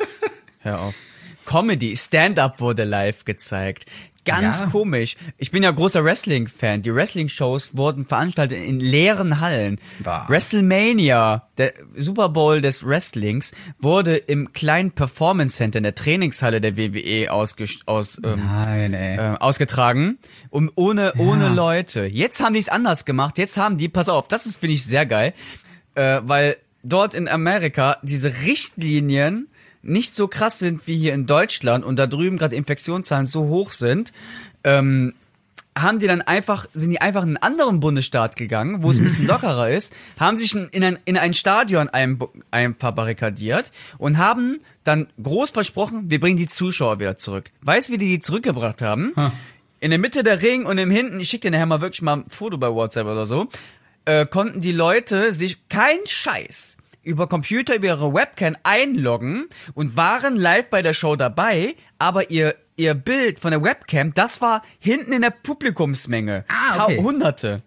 Speaker 2: Hör auf. Comedy, Stand-up wurde live gezeigt. Ganz
Speaker 1: Ja.
Speaker 2: komisch. Ich bin ja großer Wrestling-Fan. Die Wrestling-Shows wurden veranstaltet in leeren Hallen.
Speaker 1: Bah.
Speaker 2: WrestleMania, der Super Bowl des Wrestlings, wurde im kleinen Performance Center in der Trainingshalle der W W E ausges aus, ähm,
Speaker 1: Nein, ey.
Speaker 2: äh, ausgetragen. Um, ohne, ohne Leute. Jetzt haben die es anders gemacht. Jetzt haben die, pass auf, das ist, finde ich, sehr geil. Äh, weil dort in Amerika diese Richtlinien nicht so krass sind wie hier in Deutschland und da drüben gerade Infektionszahlen so hoch sind, ähm, haben die dann einfach, sind die einfach in einen anderen Bundesstaat gegangen, wo es ein bisschen lockerer ist, haben sich in ein, in ein Stadion ein, ein verbarrikadiert und haben dann groß versprochen, wir bringen die Zuschauer wieder zurück. Weißt du, wie die die zurückgebracht haben?
Speaker 1: Ha.
Speaker 2: In der Mitte der Ring und im Hinten, ich schicke dir nachher mal wirklich mal ein Foto bei WhatsApp oder so, äh, konnten die Leute sich, kein Scheiß, über Computer, über ihre Webcam einloggen und waren live bei der Show dabei, aber ihr ihr Bild von der Webcam, das war hinten in der Publikumsmenge.
Speaker 1: Ah, okay.
Speaker 2: Hunderte.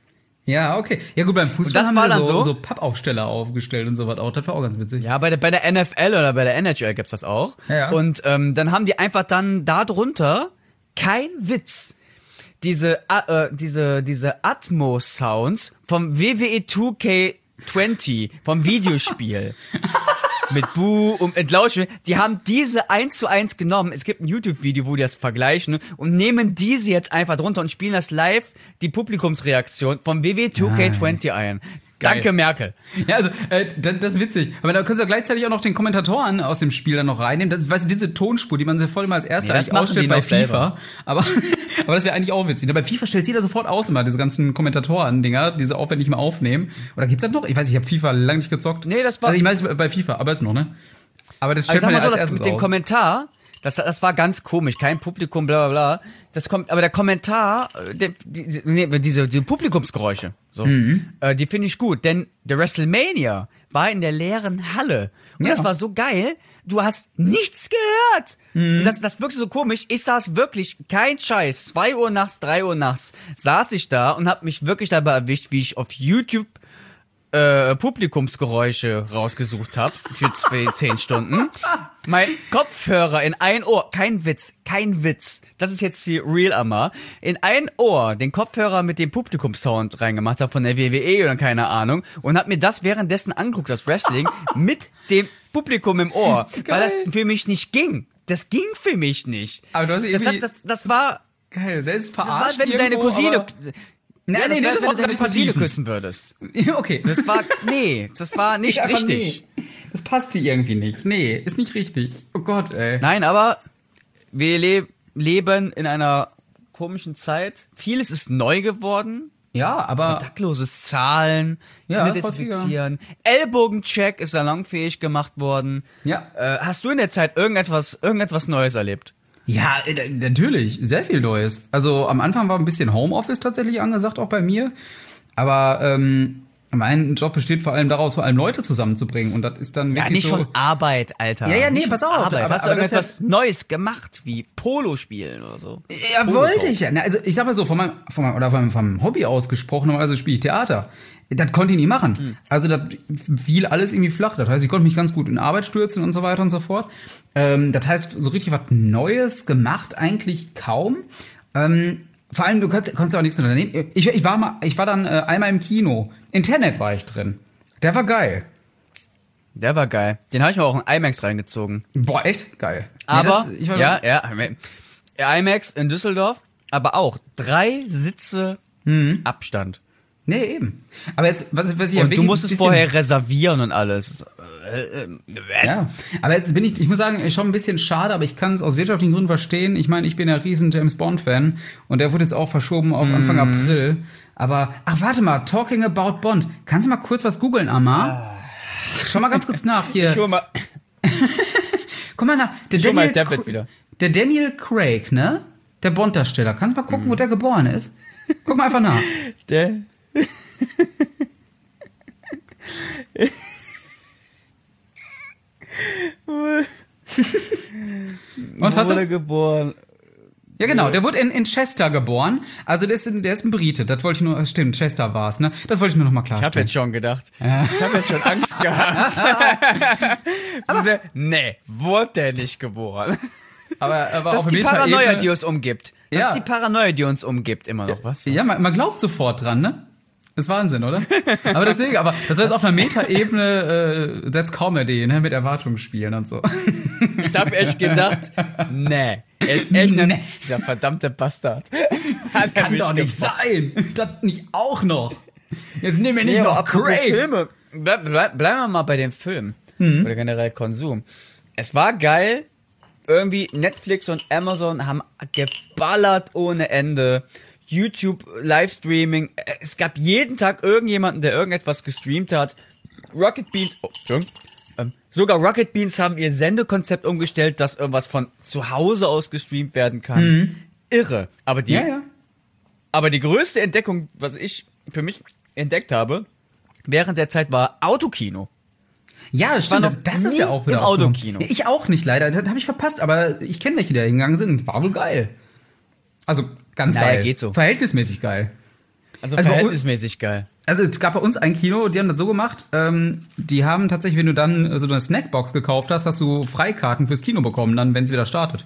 Speaker 1: Ja, okay. Ja gut, beim Fußball
Speaker 2: das
Speaker 1: haben
Speaker 2: war
Speaker 1: wir
Speaker 2: dann
Speaker 1: so,
Speaker 2: so?
Speaker 1: so Pappaufsteller aufgestellt und so was auch. Das war auch ganz witzig.
Speaker 2: Ja, bei der, bei der N F L oder bei der N H L gibt's das auch.
Speaker 1: Ja.
Speaker 2: Und ähm, dann haben die einfach dann da drunter, kein Witz, diese, äh, diese, diese Atmos-Sounds vom W W E zwei K zwanzig, vom Videospiel. Mit Bu und mit Lautspiel. Die haben diese eins zu eins genommen. Es gibt ein YouTube-Video, wo die das vergleichen und nehmen diese jetzt einfach drunter und spielen das live, die Publikumsreaktion vom W W E zwei K zwanzig ein.
Speaker 1: Geil.
Speaker 2: Danke, Merkel.
Speaker 1: Ja, also, äh, das, das ist witzig. Aber da können sie gleichzeitig auch noch den Kommentatoren aus dem Spiel dann noch reinnehmen. Das ist, weißt du, diese Tonspur, die man sich voll immer als erste
Speaker 2: Nee, das
Speaker 1: eigentlich
Speaker 2: machen
Speaker 1: ausstellt
Speaker 2: die
Speaker 1: bei
Speaker 2: noch
Speaker 1: FIFA.
Speaker 2: selber.
Speaker 1: Aber, aber das wäre eigentlich auch witzig. Bei FIFA stellt jeder sofort aus immer diese ganzen Kommentatoren-Dinger, diese aufwendig mal aufnehmen. Oder gibt's das noch? Ich weiß nicht, ich habe FIFA lange nicht gezockt.
Speaker 2: Nee, das war-
Speaker 1: Also ich meine, bei FIFA, aber ist noch, ne? Aber das stellt
Speaker 2: Also sag
Speaker 1: man
Speaker 2: mal
Speaker 1: ja
Speaker 2: so,
Speaker 1: als
Speaker 2: das
Speaker 1: erstes
Speaker 2: mit dem
Speaker 1: auf.
Speaker 2: Kommentar, das, das war ganz komisch, kein Publikum, bla bla bla. Das kommt, aber der Kommentar, äh, der, die, nee, diese die Publikumsgeräusche, so,
Speaker 1: Mhm.
Speaker 2: äh, die finde ich gut, denn der WrestleMania war in der leeren Halle und
Speaker 1: Ja.
Speaker 2: das war so geil. Du hast nichts gehört.
Speaker 1: Mhm.
Speaker 2: Und das, das wirkte so komisch. Ich saß wirklich, kein Scheiß, zwei Uhr nachts, drei Uhr nachts, saß ich da und hab mich wirklich dabei erwischt, wie ich auf YouTube äh, Publikumsgeräusche rausgesucht habe für zwei, zehn Stunden. Mein Kopfhörer in ein Ohr, kein Witz, kein Witz. Das ist jetzt die Real Amma. In ein Ohr den Kopfhörer mit dem Publikumssound reingemacht habe von der W W E oder keine Ahnung und hab mir das währenddessen angeguckt, das Wrestling, mit dem Publikum im Ohr, weil das für mich nicht ging. Das ging für mich nicht.
Speaker 1: Aber du hast
Speaker 2: Das,
Speaker 1: irgendwie...
Speaker 2: hat, das, das war,
Speaker 1: geil, selbst
Speaker 2: das
Speaker 1: verarscht
Speaker 2: war, wenn du deine
Speaker 1: irgendwo,
Speaker 2: Cousine,
Speaker 1: aber- Nee,
Speaker 2: ja,
Speaker 1: nee,
Speaker 2: das
Speaker 1: das
Speaker 2: war,
Speaker 1: war
Speaker 2: wenn du deine Cousine
Speaker 1: vertiefen.
Speaker 2: küssen würdest.
Speaker 1: Ja, okay.
Speaker 2: Das war, nee, das war nicht
Speaker 1: Ja, aber
Speaker 2: richtig.
Speaker 1: Nee. Das passte irgendwie nicht. Nee, ist nicht richtig. Oh Gott, ey.
Speaker 2: Nein, aber wir le leben in einer komischen Zeit. Vieles ist neu geworden.
Speaker 1: Ja, aber...
Speaker 2: Kontaktloses Zahlen,
Speaker 1: Ja,
Speaker 2: Hände desinfizieren. Ellbogencheck ist salonfähig gemacht worden.
Speaker 1: Ja.
Speaker 2: Äh, hast du in der Zeit irgendetwas, irgendetwas Neues erlebt?
Speaker 1: Ja, äh, natürlich. Sehr viel Neues. Also am Anfang war ein bisschen Homeoffice tatsächlich angesagt, auch bei mir. Aber ähm, mein Job besteht vor allem daraus, vor allem Leute zusammenzubringen. Und das ist dann
Speaker 2: Ja,
Speaker 1: wirklich
Speaker 2: nicht
Speaker 1: so...
Speaker 2: von Arbeit, Alter.
Speaker 1: Ja, ja, nee,
Speaker 2: Nicht
Speaker 1: pass
Speaker 2: von
Speaker 1: auf,
Speaker 2: Arbeit.
Speaker 1: aber-
Speaker 2: Hast du
Speaker 1: aber das
Speaker 2: irgendetwas Neues gemacht, wie Polo spielen oder so?
Speaker 1: Ja,
Speaker 2: Polo
Speaker 1: wollte
Speaker 2: Talk.
Speaker 1: ich ja. Na, also ich sag mal so, von meinem, von meinem, oder von meinem, vom Hobby aus gesprochen, normalerweise spiele ich Theater. Das konnte ich nie machen.
Speaker 2: Hm.
Speaker 1: Also das fiel alles irgendwie flach. Das heißt, ich konnte mich ganz gut in Arbeit stürzen und so weiter und so fort. Ähm, das heißt, so richtig was Neues gemacht eigentlich kaum. Ähm, vor allem, du kannst, kannst ja auch nichts unternehmen. Ich, ich, war mal, ich war dann äh, einmal im Kino. In Tenet war ich drin. Der war geil.
Speaker 2: Der war geil. Den habe ich mir auch in IMAX reingezogen.
Speaker 1: Boah, echt geil. Nee,
Speaker 2: Aber,
Speaker 1: das- ich war-
Speaker 2: ja, ja, IMAX in Düsseldorf, aber auch drei Sitze
Speaker 1: Mhm.
Speaker 2: Abstand.
Speaker 1: Nee, eben. Aber jetzt, was, was ich ja
Speaker 2: Und du
Speaker 1: wirklich
Speaker 2: musstest
Speaker 1: ein bisschen-
Speaker 2: vorher reservieren und alles.
Speaker 1: Ja, aber jetzt bin ich, ich muss sagen, schon ein bisschen schade, aber ich kann es aus wirtschaftlichen Gründen verstehen. Ich meine, ich bin ja riesen James Bond-Fan und der wurde jetzt auch verschoben auf Anfang
Speaker 2: Mhm.
Speaker 1: April. Aber, ach, warte mal, talking about Bond. Kannst du mal kurz was googeln, Amma? Schau mal ganz kurz nach hier.
Speaker 2: Ich hol mal,
Speaker 1: Guck mal nach. Der
Speaker 2: ich hol mal
Speaker 1: Daniel,
Speaker 2: Tablet wieder.
Speaker 1: der Daniel Craig, ne? Der Bond-Darsteller. Kannst du mal
Speaker 2: Mhm.
Speaker 1: gucken, wo der geboren ist? Guck mal einfach nach.
Speaker 2: Der.
Speaker 1: Und hast
Speaker 2: wurde
Speaker 1: du's?
Speaker 2: geboren.
Speaker 1: Ja, genau, der wurde in, in Chester geboren. Also der ist, ein- der ist ein Brite. Das wollte ich nur, stimmt, Chester war's, ne? Das wollte ich nur noch mal
Speaker 2: Ich habe
Speaker 1: klarstellen.
Speaker 2: jetzt schon gedacht. Ich habe jetzt schon Angst gehabt. Diese, nee, wurde der nicht geboren.
Speaker 1: Aber, aber
Speaker 2: Das
Speaker 1: auf
Speaker 2: ist die
Speaker 1: Meta-Ebene-
Speaker 2: Paranoia, die uns umgibt. Das
Speaker 1: Ja.
Speaker 2: ist die Paranoia, die uns umgibt, immer noch. Was?
Speaker 1: Ja, man, man glaubt sofort dran, ne? Das ist Wahnsinn, oder? Aber deswegen, aber das war jetzt auf einer Meta-Ebene, äh, that's Comedy, ne? Mit Erwartungen spielen und so.
Speaker 2: Ich habe echt gedacht, nee. Jetzt echt
Speaker 1: Nee.
Speaker 2: nee. Dieser verdammte Bastard. Hat er
Speaker 1: Kann
Speaker 2: mich
Speaker 1: doch nicht
Speaker 2: gemacht.
Speaker 1: sein! Das nicht auch noch! Jetzt nehmen wir nicht
Speaker 2: Nee, aber
Speaker 1: noch
Speaker 2: apropos
Speaker 1: Craig!
Speaker 2: Filme. Bleib, bleib, bleiben wir mal bei den Filmen. Oder generell Konsum. Es war geil. Irgendwie Netflix und Amazon haben geballert ohne Ende. YouTube, Livestreaming. Es gab jeden Tag irgendjemanden, der irgendetwas gestreamt hat. Rocket Beans, oh, Entschuldigung. Ähm, sogar Rocket Beans haben ihr Sendekonzept umgestellt, dass irgendwas von zu Hause aus gestreamt werden kann. Irre. Aber die,
Speaker 1: Ja, ja.
Speaker 2: aber die größte Entdeckung, was ich für mich entdeckt habe, während der Zeit war Autokino.
Speaker 1: Ja, das stimmt.
Speaker 2: noch
Speaker 1: Das ist
Speaker 2: nie
Speaker 1: ja auch wieder
Speaker 2: im
Speaker 1: aufgenommen.
Speaker 2: Autokino.
Speaker 1: Ja, ich auch nicht, leider. Das habe ich verpasst, aber ich kenne welche, die da hingegangen sind. War wohl geil. Also, ganz
Speaker 2: Naja,
Speaker 1: geil.
Speaker 2: geht so.
Speaker 1: Verhältnismäßig geil.
Speaker 2: Also,
Speaker 1: Also bei
Speaker 2: verhältnismäßig geil.
Speaker 1: Also es gab bei uns ein Kino, die haben das so gemacht, ähm, die haben tatsächlich, wenn du dann so eine Snackbox gekauft hast, hast du Freikarten fürs Kino bekommen, dann, wenn es wieder startet.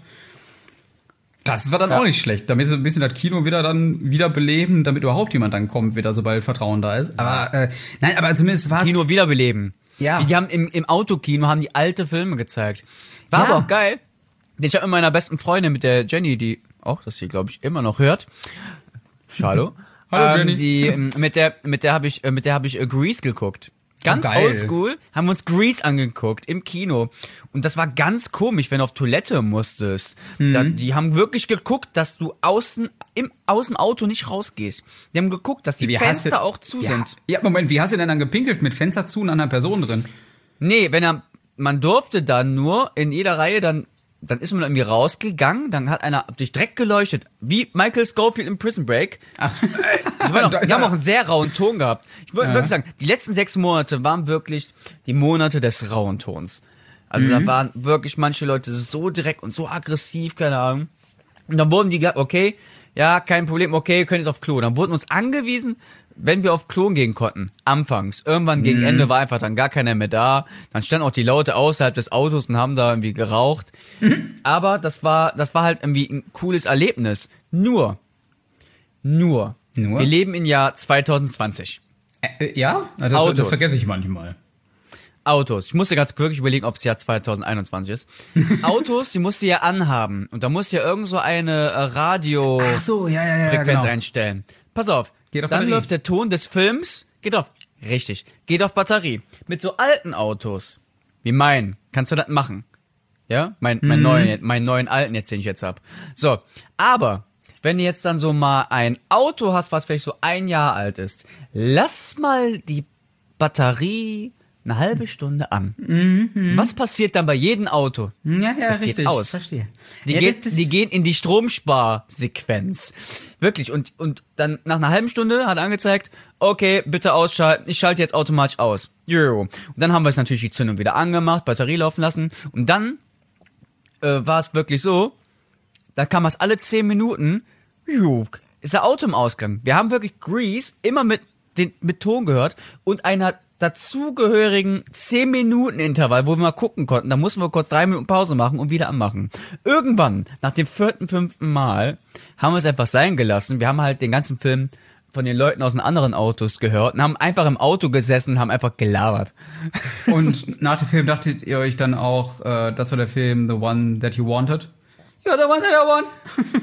Speaker 1: Das war dann
Speaker 2: Ja.
Speaker 1: auch nicht schlecht. Damit so ein bisschen das Kino wieder dann wieder beleben, damit überhaupt jemand dann kommt, wieder sobald Vertrauen da ist. Aber äh, nein, aber zumindest war es.
Speaker 2: Kino wiederbeleben.
Speaker 1: Ja.
Speaker 2: Die haben im, im Autokino haben die alte Filme gezeigt. War
Speaker 1: Ja.
Speaker 2: aber auch geil. Ich habe mit meiner besten Freundin, mit der Jenny, die auch das hier, glaube ich, immer noch hört. Hallo.
Speaker 1: Hallo, Jenny.
Speaker 2: Ähm, die, ähm, mit der, mit der habe ich, äh, mit der habe ich äh, Grease geguckt. Ganz
Speaker 1: Oh, geil.
Speaker 2: oldschool, haben wir uns Grease angeguckt im Kino. Und das war ganz komisch, wenn du auf Toilette musstest.
Speaker 1: Mhm.
Speaker 2: Da, die haben wirklich geguckt, dass du außen, im, aus dem Auto nicht rausgehst. Die haben geguckt, dass die
Speaker 1: Wie hast
Speaker 2: Fenster
Speaker 1: du-
Speaker 2: auch zu
Speaker 1: ja.
Speaker 2: sind.
Speaker 1: Ja, Moment, wie hast du denn dann gepinkelt mit Fenster zu und einer Person drin?
Speaker 2: Nee, wenn er, man durfte dann nur in jeder Reihe dann, dann ist man irgendwie rausgegangen, dann hat einer durch Dreck geleuchtet, wie Michael Scofield im Prison Break.
Speaker 1: Ach.
Speaker 2: Die, waren
Speaker 1: Da
Speaker 2: auch,
Speaker 1: ist
Speaker 2: die haben
Speaker 1: er-
Speaker 2: auch einen sehr rauen Ton gehabt. Ich wollte
Speaker 1: Ja.
Speaker 2: wirklich sagen, die letzten sechs Monate waren wirklich die Monate des rauen Tons. Also
Speaker 1: Mhm.
Speaker 2: da waren wirklich manche Leute so direkt und so aggressiv, keine Ahnung. Und dann wurden die gesagt, okay, ja, kein Problem, okay, ihr könnt jetzt auf Klo. Dann wurden uns angewiesen, wenn wir auf Klo gehen konnten, anfangs. Irgendwann gegen
Speaker 1: Mhm.
Speaker 2: Ende war einfach dann gar keiner mehr da. Dann standen auch die Leute außerhalb des Autos und haben da irgendwie geraucht.
Speaker 1: Mhm.
Speaker 2: Aber das war, das war halt irgendwie ein cooles Erlebnis. Nur, nur,
Speaker 1: Nur?
Speaker 2: wir leben im Jahr zwanzig zwanzig.
Speaker 1: Äh, äh, ja? Das,
Speaker 2: Autos.
Speaker 1: das vergesse ich manchmal.
Speaker 2: Autos. Ich musste ganz wirklich überlegen, ob es Jahr zwanzig einundzwanzig ist. Autos, die musst du ja anhaben. Und da musst du ja irgend so eine äh, Radio...
Speaker 1: Ach so, ja, ja, ja,
Speaker 2: Frequenz
Speaker 1: genau.
Speaker 2: einstellen. Pass auf,
Speaker 1: Geht auf
Speaker 2: dann
Speaker 1: Batterie.
Speaker 2: läuft der Ton des Films, geht auf, richtig, geht auf Batterie. Mit so alten Autos, wie meinen, kannst du das machen. Ja, mein, mein
Speaker 1: Mhm.
Speaker 2: neuen, meinen neuen alten jetzt, den ich jetzt hab. So, aber, wenn du jetzt dann so mal ein Auto hast, was vielleicht so ein Jahr alt ist, lass mal die Batterie eine halbe Stunde an. Was passiert dann bei jedem Auto?
Speaker 1: Ja, ja,
Speaker 2: Das geht
Speaker 1: richtig.
Speaker 2: aus.
Speaker 1: Verstehe.
Speaker 2: Die,
Speaker 1: ja,
Speaker 2: geht,
Speaker 1: das, das,
Speaker 2: die gehen in die Stromsparsequenz. Wirklich. Und, und dann nach einer halben Stunde hat er angezeigt, okay, bitte ausschalten. Ich schalte jetzt automatisch aus. Jo. Und dann haben wir es natürlich die Zündung wieder angemacht, Batterie laufen lassen. Und dann äh, war es wirklich so, da kam es alle zehn Minuten, jo, ist der Auto im Ausgang. Wir haben wirklich Grease immer mit, den, mit Ton gehört und einer dazugehörigen zehn Minuten Intervall, wo wir mal gucken konnten. Da mussten wir kurz drei Minuten Pause machen und wieder anmachen. Irgendwann, nach dem vierten, fünften Mal, haben wir es einfach sein gelassen. Wir haben halt den ganzen Film von den Leuten aus den anderen Autos gehört und haben einfach im Auto gesessen und haben einfach gelabert.
Speaker 1: und nach dem Film dachtet ihr euch dann auch, äh, das war der Film The One That You Wanted? You're the one that I want.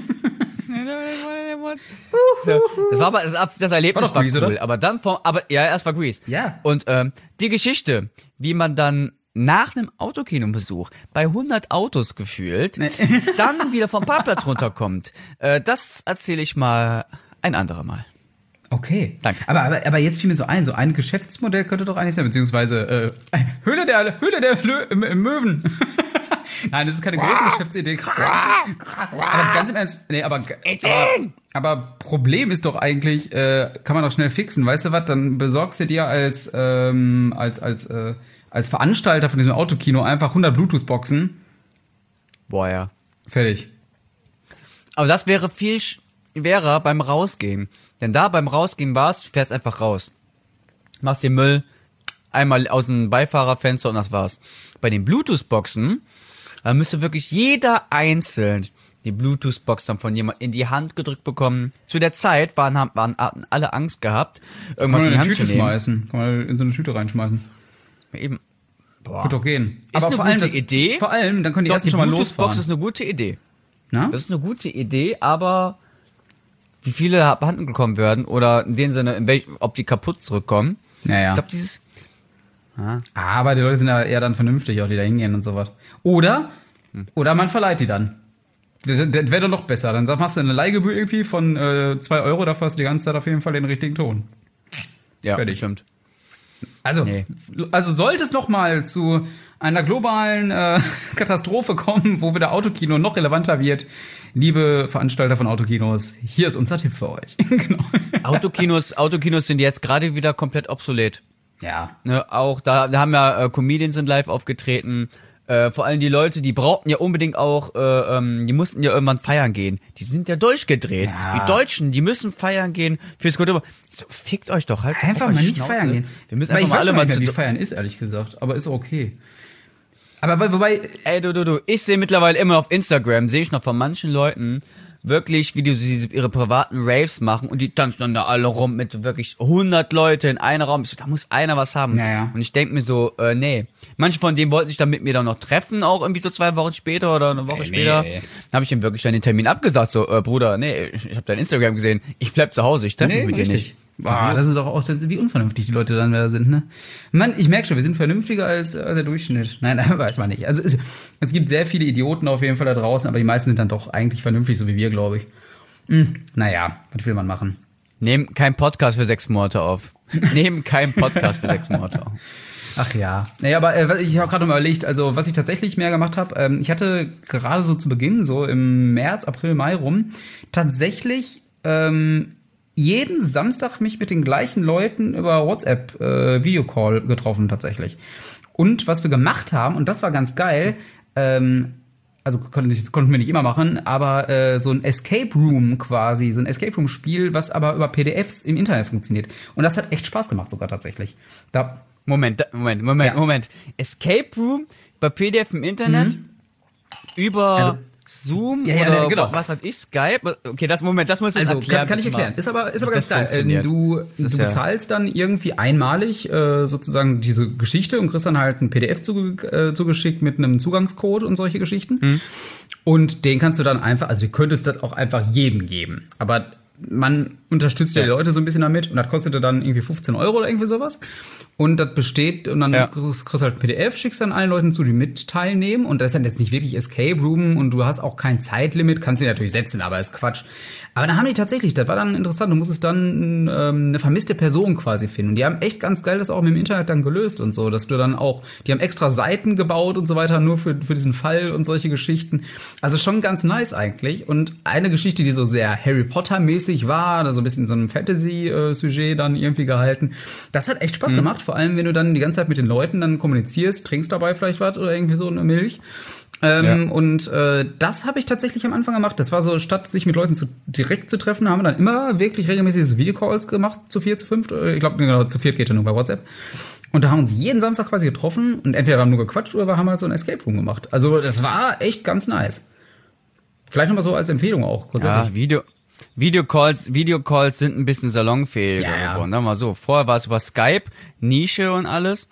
Speaker 2: So, das war aber das, das Erlebnis
Speaker 1: War doch
Speaker 2: war,
Speaker 1: Grease,
Speaker 2: cool,
Speaker 1: oder?
Speaker 2: aber dann vom, aber ja, erst war Grease.
Speaker 1: Ja.
Speaker 2: Und ähm, die Geschichte, wie man dann nach einem Autokinobesuch bei hundert Autos gefühlt dann wieder vom Parkplatz runterkommt, äh, das erzähle ich mal ein anderer Mal.
Speaker 1: Okay.
Speaker 2: Danke.
Speaker 1: Aber, aber, aber jetzt fiel mir so ein, so ein Geschäftsmodell könnte doch eigentlich sein, beziehungsweise äh, Höhle der, Höhle der Lö M- Möwen. Nein, das ist keine große Geschäftsidee. Aber ganz im Ernst, nee, aber, aber, aber Problem ist doch eigentlich, äh, kann man doch schnell fixen, weißt du was, dann besorgst du dir als, ähm, als, als, äh, als Veranstalter von diesem Autokino einfach hundert Bluetooth-Boxen.
Speaker 2: Boah, ja.
Speaker 1: Fertig.
Speaker 2: Aber das wäre viel schwerer beim Rausgehen. Denn da beim Rausgehen war's, du fährst einfach raus. Machst den Müll einmal aus dem Beifahrerfenster und das war's. Bei den Bluetooth-Boxen, da müsste wirklich jeder einzeln die Bluetooth-Box dann von jemand in die Hand gedrückt bekommen. Zu der Zeit waren, haben, waren hatten alle Angst gehabt,
Speaker 1: Kann
Speaker 2: irgendwas
Speaker 1: man
Speaker 2: in
Speaker 1: in
Speaker 2: die
Speaker 1: eine
Speaker 2: Hand
Speaker 1: Tüte
Speaker 2: zu nehmen.
Speaker 1: schmeißen. Kann man in so eine Tüte reinschmeißen.
Speaker 2: Eben. Boah.
Speaker 1: Wird doch gehen.
Speaker 2: Ist eine
Speaker 1: vor allem
Speaker 2: gute
Speaker 1: das,
Speaker 2: Idee.
Speaker 1: Vor allem, dann können die
Speaker 2: Doch,
Speaker 1: ersten
Speaker 2: die
Speaker 1: schon mal
Speaker 2: Bluetooth-Box
Speaker 1: losfahren.
Speaker 2: ist eine gute Idee.
Speaker 1: Na?
Speaker 2: Das ist eine gute Idee, aber wie viele abhanden gekommen werden oder in dem Sinne, in welch, ob die kaputt zurückkommen.
Speaker 1: Naja.
Speaker 2: Ich glaube, dieses...
Speaker 1: Aber die Leute sind ja eher dann vernünftig, auch die da hingehen und sowas. Oder, oder man verleiht die dann. Das, das wäre doch noch besser. Dann sag- machst du eine Leihgebühr irgendwie von äh, zwei Euro, dafür hast du die ganze Zeit auf jeden Fall den richtigen Ton.
Speaker 2: Ja,
Speaker 1: Fertig.
Speaker 2: stimmt.
Speaker 1: Also,
Speaker 2: Nee.
Speaker 1: also sollte es noch mal zu einer globalen äh, Katastrophe kommen, wo wieder Autokino noch relevanter wird, liebe Veranstalter von Autokinos, hier ist unser Tipp für euch. Genau.
Speaker 2: Autokinos, Autokinos sind jetzt gerade wieder komplett obsolet.
Speaker 1: Ja.
Speaker 2: Ne, auch da, da haben ja äh, Comedians sind live aufgetreten. Äh, vor allem die Leute, die brauchten ja unbedingt auch, äh, ähm, die mussten ja irgendwann feiern gehen. Die sind ja durchgedreht.
Speaker 1: Ja.
Speaker 2: Die Deutschen, die müssen feiern gehen fürs Gute. So, fickt euch doch halt.
Speaker 1: Einfach mal nicht
Speaker 2: Schnauze.
Speaker 1: feiern gehen.
Speaker 2: Wir müssen
Speaker 1: Aber
Speaker 2: einfach
Speaker 1: ich
Speaker 2: mal
Speaker 1: weiß
Speaker 2: alle
Speaker 1: schon
Speaker 2: mal
Speaker 1: nicht mehr,
Speaker 2: zu...
Speaker 1: wie feiern ist, ehrlich gesagt. Aber ist okay. Aber weil- wobei...
Speaker 2: Ey, du, du, du. Ich sehe mittlerweile immer auf Instagram, sehe ich noch von manchen Leuten wirklich, wie die so ihre privaten Raves machen und die tanzen dann da alle rum mit wirklich hundert Leute in einem Raum. Ich so, da muss einer was haben.
Speaker 1: Naja.
Speaker 2: Und ich denk mir so, äh, nee. Manche von denen wollten sich dann mit mir dann noch treffen, auch irgendwie so zwei Wochen später oder eine Woche
Speaker 1: Ey,
Speaker 2: später.
Speaker 1: nee.
Speaker 2: Dann habe ich ihm wirklich dann den Termin abgesagt, so, äh, Bruder, nee, ich, ich habe dein Instagram gesehen, ich bleib zu Hause, ich treffe mich mit dir nicht.
Speaker 1: Boah, das ist doch auch, wie unvernünftig die Leute dann wieder sind, ne? Mann, ich merke schon, wir sind vernünftiger als äh, der Durchschnitt. Nein, nein, weiß man nicht. Also es, es gibt sehr viele Idioten auf jeden Fall da draußen, aber die meisten sind dann doch eigentlich vernünftig, so wie wir, glaube ich. Hm, naja, was will man machen?
Speaker 2: Nehmen keinen Podcast für sechs Monate auf. Nehmen keinen Podcast für sechs Monate auf.
Speaker 1: Ach ja. Naja, aber äh, ich habe gerade mal überlegt, also was ich tatsächlich mehr gemacht habe, ähm, ich hatte gerade so zu Beginn, so im März, April, Mai rum, tatsächlich ähm, jeden Samstag mich mit den gleichen Leuten über WhatsApp äh, Videocall getroffen tatsächlich. Und was wir gemacht haben, und das war ganz geil, ähm, also konnten, konnten wir nicht immer machen, aber äh, so ein Escape Room quasi, so ein Escape Room Spiel, was aber über P D Fs im Internet funktioniert. Und das hat echt Spaß gemacht sogar tatsächlich. Da
Speaker 2: Moment, Moment, Moment,
Speaker 1: Ja.
Speaker 2: Moment. Escape Room bei P D F im Internet über
Speaker 1: Also-
Speaker 2: Zoom
Speaker 1: Ja, ja,
Speaker 2: oder
Speaker 1: ja, genau.
Speaker 2: was weiß ich, Skype? Okay, das Moment, das muss ich
Speaker 1: Also
Speaker 2: erklären.
Speaker 1: kann, kann ich
Speaker 2: bitte
Speaker 1: erklären.
Speaker 2: mal.
Speaker 1: Ist aber, ist aber
Speaker 2: Wie
Speaker 1: ganz
Speaker 2: das
Speaker 1: geil.
Speaker 2: funktioniert.
Speaker 1: Du, du
Speaker 2: Das ist ja-
Speaker 1: bezahlst dann irgendwie einmalig äh, sozusagen diese Geschichte und kriegst dann halt ein P D F zuge äh, zugeschickt mit einem Zugangscode und solche Geschichten.
Speaker 2: Hm.
Speaker 1: Und den kannst du dann einfach, also du könntest das auch einfach jedem geben. Aber man unterstützt ja die Leute so ein bisschen damit und das kostete dann irgendwie fünfzehn Euro oder irgendwie sowas. Und das besteht, und dann
Speaker 2: Ja.
Speaker 1: kriegst du halt ein P D F, schickst dann allen Leuten zu, die mit teilnehmen. Und das ist dann jetzt nicht wirklich Escape Room und du hast auch kein Zeitlimit, kannst dich natürlich setzen, aber ist Quatsch. Aber dann haben die tatsächlich, das war dann interessant, du musstest dann ähm, eine vermisste Person quasi finden. Und die haben echt ganz geil das auch mit dem Internet dann gelöst und so, dass du dann auch, die haben extra Seiten gebaut und so weiter, nur für, für diesen Fall und solche Geschichten. Also schon ganz nice eigentlich. Und eine Geschichte, die so sehr Harry Potter-mäßig war, da so ein bisschen in so einem Fantasy-Sujet dann irgendwie gehalten, das hat echt Spaß gemacht, vor allem wenn du dann die ganze Zeit mit den Leuten dann kommunizierst, trinkst dabei vielleicht was oder irgendwie so eine Milch. Ähm,
Speaker 2: Ja.
Speaker 1: Und äh, das habe ich tatsächlich am Anfang gemacht. Das war so, statt sich mit Leuten zu, direkt zu treffen, haben wir dann immer wirklich regelmäßig Videocalls gemacht, zu vier, zu fünft. Ich glaube, genau, zu viert geht ja nur bei WhatsApp. Und da haben wir uns jeden Samstag quasi getroffen und entweder wir haben nur gequatscht oder wir haben halt so ein Escape Room gemacht. Also das war echt ganz nice. Vielleicht nochmal so als Empfehlung auch grundsätzlich.
Speaker 2: Ja, Video, Videocalls, Videocalls sind ein bisschen salonfähiger
Speaker 1: Ja, ja.
Speaker 2: geworden. Sagen wir mal so. Vorher war es über Skype, Nische und alles.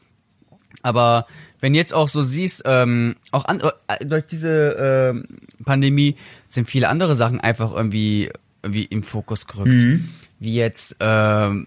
Speaker 2: Aber wenn jetzt auch so siehst, ähm, auch an, äh, durch diese ähm, Pandemie sind viele andere Sachen einfach irgendwie, irgendwie im Fokus gerückt.
Speaker 1: Mhm.
Speaker 2: Wie jetzt ähm,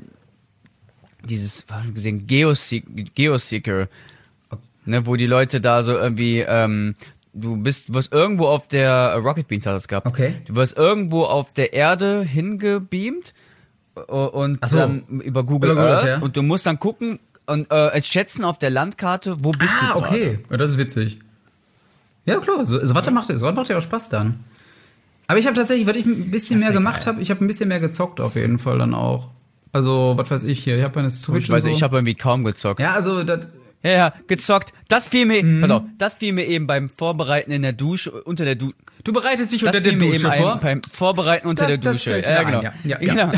Speaker 2: dieses, was hab ich gesehen, Geoseek, Geoseeker, ne, wo die Leute da so irgendwie, ähm, du bist, du wirst irgendwo auf der Rocket Beans hat es gehabt.
Speaker 1: Okay.
Speaker 2: Du wirst irgendwo auf der Erde hingebeamt äh, und
Speaker 1: Ach so.
Speaker 2: dann über Google,
Speaker 1: Über Google
Speaker 2: Earth
Speaker 1: ja.
Speaker 2: und du musst dann gucken und äh, schätzen auf der Landkarte, wo bist
Speaker 1: Ah,
Speaker 2: du gerade.
Speaker 1: okay. Ja, das ist witzig. Ja, klar. So, so was macht, so was macht ja auch Spaß dann. Aber ich habe tatsächlich, was ich ein bisschen
Speaker 2: Das ist
Speaker 1: mehr
Speaker 2: ja
Speaker 1: gemacht
Speaker 2: geil.
Speaker 1: habe, ich habe ein bisschen mehr gezockt auf jeden Fall dann auch. Also, was weiß ich hier, ich habe meine Switch
Speaker 2: Ich weiß,
Speaker 1: und so.
Speaker 2: ich habe irgendwie kaum gezockt.
Speaker 1: Ja, also, das...
Speaker 2: Ja, ja, gezockt. Das fiel mir,
Speaker 1: Mhm.
Speaker 2: pass auf, das fiel mir eben beim Vorbereiten in der Dusche, unter der Dusche.
Speaker 1: Du bereitest dich
Speaker 2: Das
Speaker 1: unter der
Speaker 2: fiel mir
Speaker 1: Dusche
Speaker 2: eben
Speaker 1: vor?
Speaker 2: ein, beim Vorbereiten unter
Speaker 1: Das-
Speaker 2: der
Speaker 1: das
Speaker 2: Dusche.
Speaker 1: fällt
Speaker 2: ja,
Speaker 1: dir
Speaker 2: genau.
Speaker 1: ein, ja. Ja, ja.
Speaker 2: genau.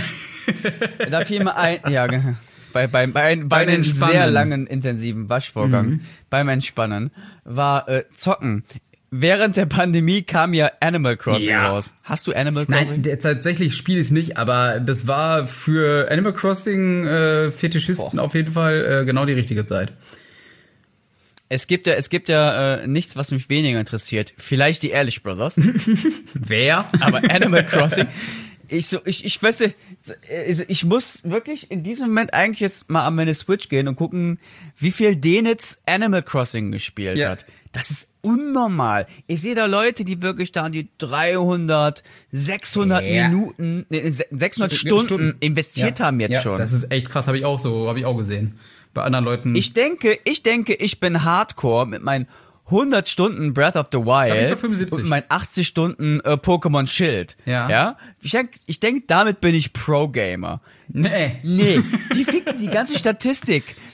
Speaker 2: Da fiel mir ein, ja, genau. Bei, bei, bei, bei
Speaker 1: Beim
Speaker 2: einem sehr
Speaker 1: Entspannen.
Speaker 2: langen, intensiven Waschvorgang,
Speaker 1: Mhm.
Speaker 2: beim Entspannen, war äh, Zocken. Während der Pandemie kam ja Animal Crossing
Speaker 1: Ja.
Speaker 2: raus. Hast du Animal Crossing?
Speaker 1: Nein, der, tatsächlich spiele ich es nicht, aber das war für Animal Crossing äh, Fetischisten auf jeden Fall äh, genau die richtige Zeit.
Speaker 2: Es gibt ja, es gibt ja äh, nichts, was mich weniger interessiert. Vielleicht die Ehrlich Brothers.
Speaker 1: Wer?
Speaker 2: Aber Animal Crossing, ich so, ich, ich weiß nicht, also ich muss wirklich in diesem Moment eigentlich jetzt mal an meine Switch gehen und gucken, wie viel Denitz Animal Crossing gespielt
Speaker 1: Ja.
Speaker 2: hat. Das ist unnormal. Ich sehe da Leute, die wirklich da an die dreihundert, sechshundert
Speaker 1: Ja.
Speaker 2: Minuten, nee, sechshundert
Speaker 1: Stunden.
Speaker 2: Stunden investiert
Speaker 1: Ja.
Speaker 2: haben jetzt
Speaker 1: ja,
Speaker 2: schon.
Speaker 1: Das ist echt krass, habe ich auch so, habe ich auch gesehen. Bei anderen Leuten.
Speaker 2: Ich denke, ich denke, ich bin Hardcore mit meinen hundert Stunden Breath of the
Speaker 1: ich bei
Speaker 2: Wild
Speaker 1: fünfundsiebzig.
Speaker 2: und meinen achtzig Stunden äh, Pokémon Schild.
Speaker 1: Ja.
Speaker 2: Ja? Ich denke, ich denk, damit bin ich Pro-Gamer.
Speaker 1: nee.
Speaker 2: Nee, die ficken die ganze Statistik.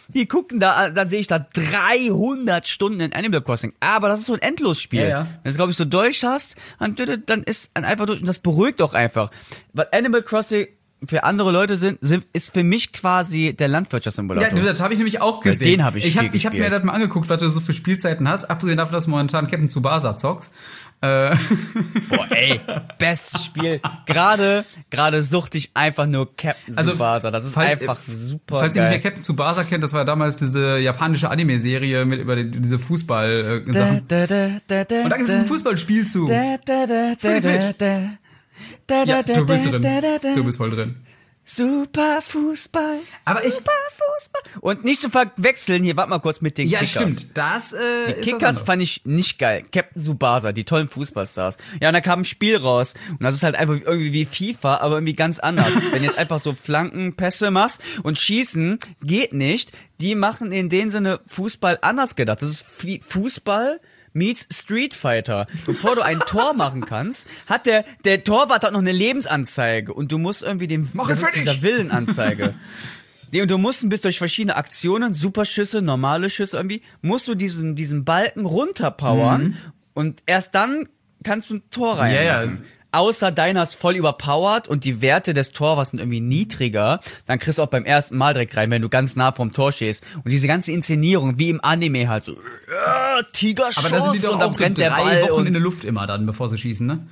Speaker 2: die gucken da, dann sehe ich da dreihundert Stunden in Animal Crossing. Aber das ist so ein Endlosspiel.
Speaker 1: Ja, ja.
Speaker 2: Wenn du es, glaube ich, so durch hast, dann, dann ist einfach durch, und das beruhigt auch einfach. Weil Animal Crossing für andere Leute sind, sind ist für mich quasi der Landwirtschaftssimulator.
Speaker 1: Ja, du, das habe ich nämlich auch gesehen.
Speaker 2: Den habe ich
Speaker 1: Ich
Speaker 2: viel
Speaker 1: habe ich hab mir
Speaker 2: gespielt.
Speaker 1: das mal angeguckt, was du so für Spielzeiten hast. Abgesehen davon, dass du momentan Captain Tsubasa zockst. Äh.
Speaker 2: Boah, ey, bestes Spiel. Gerade, gerade suchte ich einfach nur Captain
Speaker 1: Also,
Speaker 2: Tsubasa. Das ist
Speaker 1: falls-
Speaker 2: einfach super
Speaker 1: Falls ihr nicht mehr
Speaker 2: geil.
Speaker 1: Captain Tsubasa kennt, das war damals diese japanische Anime-Serie mit über die, diese Fußball-Sachen.
Speaker 2: Da, da, da, da,
Speaker 1: Und da gibt es ein Fußballspiel zu.
Speaker 2: Da, da, da,
Speaker 1: Für die
Speaker 2: da,
Speaker 1: Switch.
Speaker 2: da, da,
Speaker 1: Ja,
Speaker 2: da,
Speaker 1: du bist
Speaker 2: da,
Speaker 1: drin.
Speaker 2: da, da, da.
Speaker 1: Du bist voll drin.
Speaker 2: Super Fußball.
Speaker 1: Aber ich-
Speaker 2: Super Fußball. Und nicht zu verwechseln, hier, warte mal kurz mit den
Speaker 1: Ja,
Speaker 2: Kickers.
Speaker 1: stimmt. Das äh,
Speaker 2: Die
Speaker 1: ist was
Speaker 2: Kickers
Speaker 1: anderes.
Speaker 2: fand ich nicht geil. Captain Tsubasa, die tollen Fußballstars. Ja, und da kam ein Spiel raus. Und das ist halt einfach irgendwie wie FIFA, aber irgendwie ganz anders. Wenn du jetzt einfach so Flankenpässe machst und schießen, geht nicht. Die machen in dem Sinne Fußball anders gedacht. Das ist wie Fußball meets Street Fighter. Bevor du ein Tor machen kannst, hat der, der Torwart hat noch eine Lebensanzeige und du musst irgendwie dem,
Speaker 1: Mach
Speaker 2: das
Speaker 1: ihn
Speaker 2: ist
Speaker 1: fertig.
Speaker 2: dieser Willenanzeige. Nee, und du musst bis durch verschiedene Aktionen, Superschüsse, normale Schüsse irgendwie, musst du diesen, diesen Balken runterpowern und erst dann kannst du ein Tor rein.
Speaker 1: Ja, ja.
Speaker 2: Außer deiner ist voll überpowered und die Werte des Torwarts sind irgendwie niedriger, dann kriegst du auch beim ersten Mal direkt rein, wenn du ganz nah vom Tor stehst. Und diese ganze Inszenierung, wie im Anime halt, so, äh, Tigerschuss
Speaker 1: Aber da sind die doch
Speaker 2: und dann
Speaker 1: auch so
Speaker 2: brennt der
Speaker 1: drei
Speaker 2: Ball
Speaker 1: Wochen
Speaker 2: und
Speaker 1: in der Luft immer dann, bevor sie schießen, ne?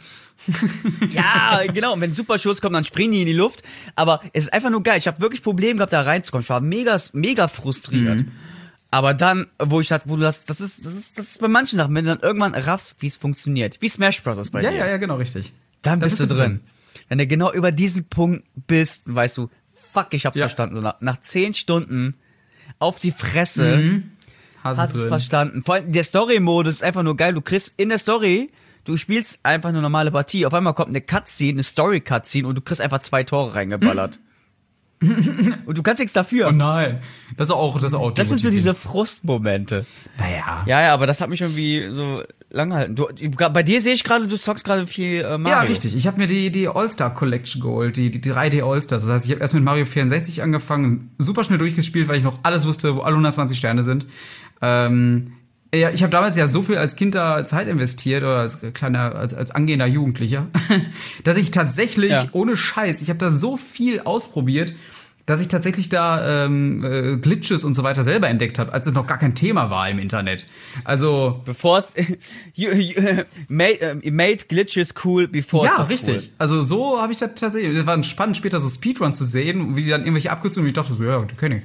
Speaker 2: ja, genau. Und wenn ein Superschuss kommt, dann springen die in die Luft. Aber es ist einfach nur geil. Ich habe wirklich Probleme gehabt, da reinzukommen. Ich war mega, mega frustriert.
Speaker 1: Mhm.
Speaker 2: Aber dann, wo ich dachte, wo du das, das ist, das ist, das ist bei manchen Sachen, wenn du dann irgendwann raffst, wie es funktioniert. Wie Smash Bros. Ist bei
Speaker 1: Ja,
Speaker 2: dir.
Speaker 1: ja, ja, genau, richtig.
Speaker 2: Dann
Speaker 1: Da
Speaker 2: bist du drin. Wenn du genau über diesen Punkt bist, weißt du, fuck, ich hab's
Speaker 1: Ja.
Speaker 2: verstanden. So nach, nach zehn Stunden auf die Fresse
Speaker 1: Hast
Speaker 2: hast
Speaker 1: du
Speaker 2: es
Speaker 1: drin.
Speaker 2: verstanden. Vor allem der Story-Modus ist einfach nur geil. Du kriegst in der Story, du spielst einfach eine normale Partie. Auf einmal kommt eine Cutscene, eine Story-Cutscene und du kriegst einfach zwei Tore reingeballert. Und du kannst nichts dafür.
Speaker 1: Oh nein. Das ist auch, das ist auch
Speaker 2: Das sind so
Speaker 1: demotivierend.
Speaker 2: diese Frustmomente.
Speaker 1: Naja.
Speaker 2: Ja, ja, aber das hat mich irgendwie so lang gehalten. Du, bei dir sehe ich gerade, du zockst gerade viel äh, Mario.
Speaker 1: Ja, richtig. Ich habe mir die, die All-Star Collection geholt, die, die drei D All-Stars. Das heißt, ich habe erst mit Mario vierundsechzig angefangen, super schnell durchgespielt, weil ich noch alles wusste, wo alle hundertzwanzig Sterne sind. Ähm, ja, ich habe damals ja so viel als Kind da Zeit investiert, oder als kleiner, als, als angehender Jugendlicher, dass ich tatsächlich,
Speaker 2: Ja.
Speaker 1: ohne Scheiß, ich habe da so viel ausprobiert, dass ich tatsächlich da ähm, äh, Glitches und so weiter selber entdeckt habe, als es noch gar kein Thema war im Internet. Also
Speaker 2: Bevor es you, you, made, uh, made glitches cool before
Speaker 1: ja,
Speaker 2: it was
Speaker 1: richtig.
Speaker 2: cool.
Speaker 1: Also so habe ich das tatsächlich. Das war spannend, später so Speedruns zu sehen, wie die dann irgendwelche Abkürzungen, und ich dachte so, ja, die kenne ich.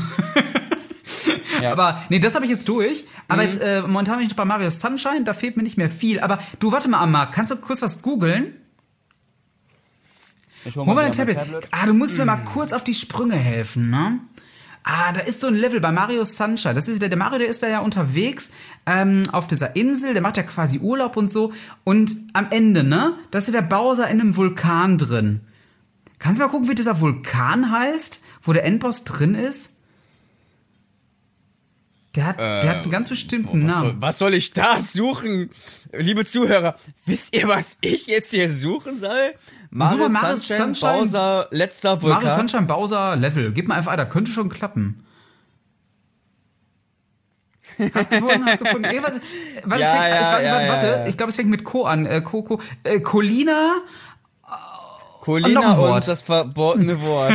Speaker 2: Ja.
Speaker 1: Aber nee, das habe ich jetzt durch. Aber jetzt äh, momentan bin ich noch bei Mario Sunshine, da fehlt mir nicht mehr viel. Aber du, warte mal, Marc, kannst du kurz was googeln?
Speaker 2: Ich hol
Speaker 1: Hol mal
Speaker 2: wieder
Speaker 1: dein
Speaker 2: mein
Speaker 1: Tablet. Ah, du musst mir mal kurz auf die Sprünge helfen, ne? Ah, da ist so ein Level bei Mario Sunshine. Das ist der, der Mario, der ist da ja unterwegs ähm, auf dieser Insel, der macht ja quasi Urlaub und so. Und am Ende, ne, da ist ja der Bowser in einem Vulkan drin. Kannst du mal gucken, wie dieser Vulkan heißt, wo der Endboss drin ist? Der hat, der hat einen ganz bestimmten
Speaker 2: Was soll,
Speaker 1: Namen.
Speaker 2: was soll ich da suchen? Liebe Zuhörer, wisst ihr, was ich jetzt hier suchen soll?
Speaker 1: Super Mario Sunshine-
Speaker 2: Bowser, letzter Vulkan.
Speaker 1: Mario Sunshine Bowser Level. Gib mal einfach ein, da könnte schon klappen. Hast gefunden, hast gefunden. Ey, was, was
Speaker 2: Ja,
Speaker 1: es fängt,
Speaker 2: ja,
Speaker 1: es, warte,
Speaker 2: ja,
Speaker 1: warte, warte.
Speaker 2: ja, ja.
Speaker 1: Ich glaube, es fängt mit Co an. Äh, Co, Co, äh, Colina.
Speaker 2: Colina
Speaker 1: Und noch ein
Speaker 2: und,
Speaker 1: Wort.
Speaker 2: das verbotene Wort.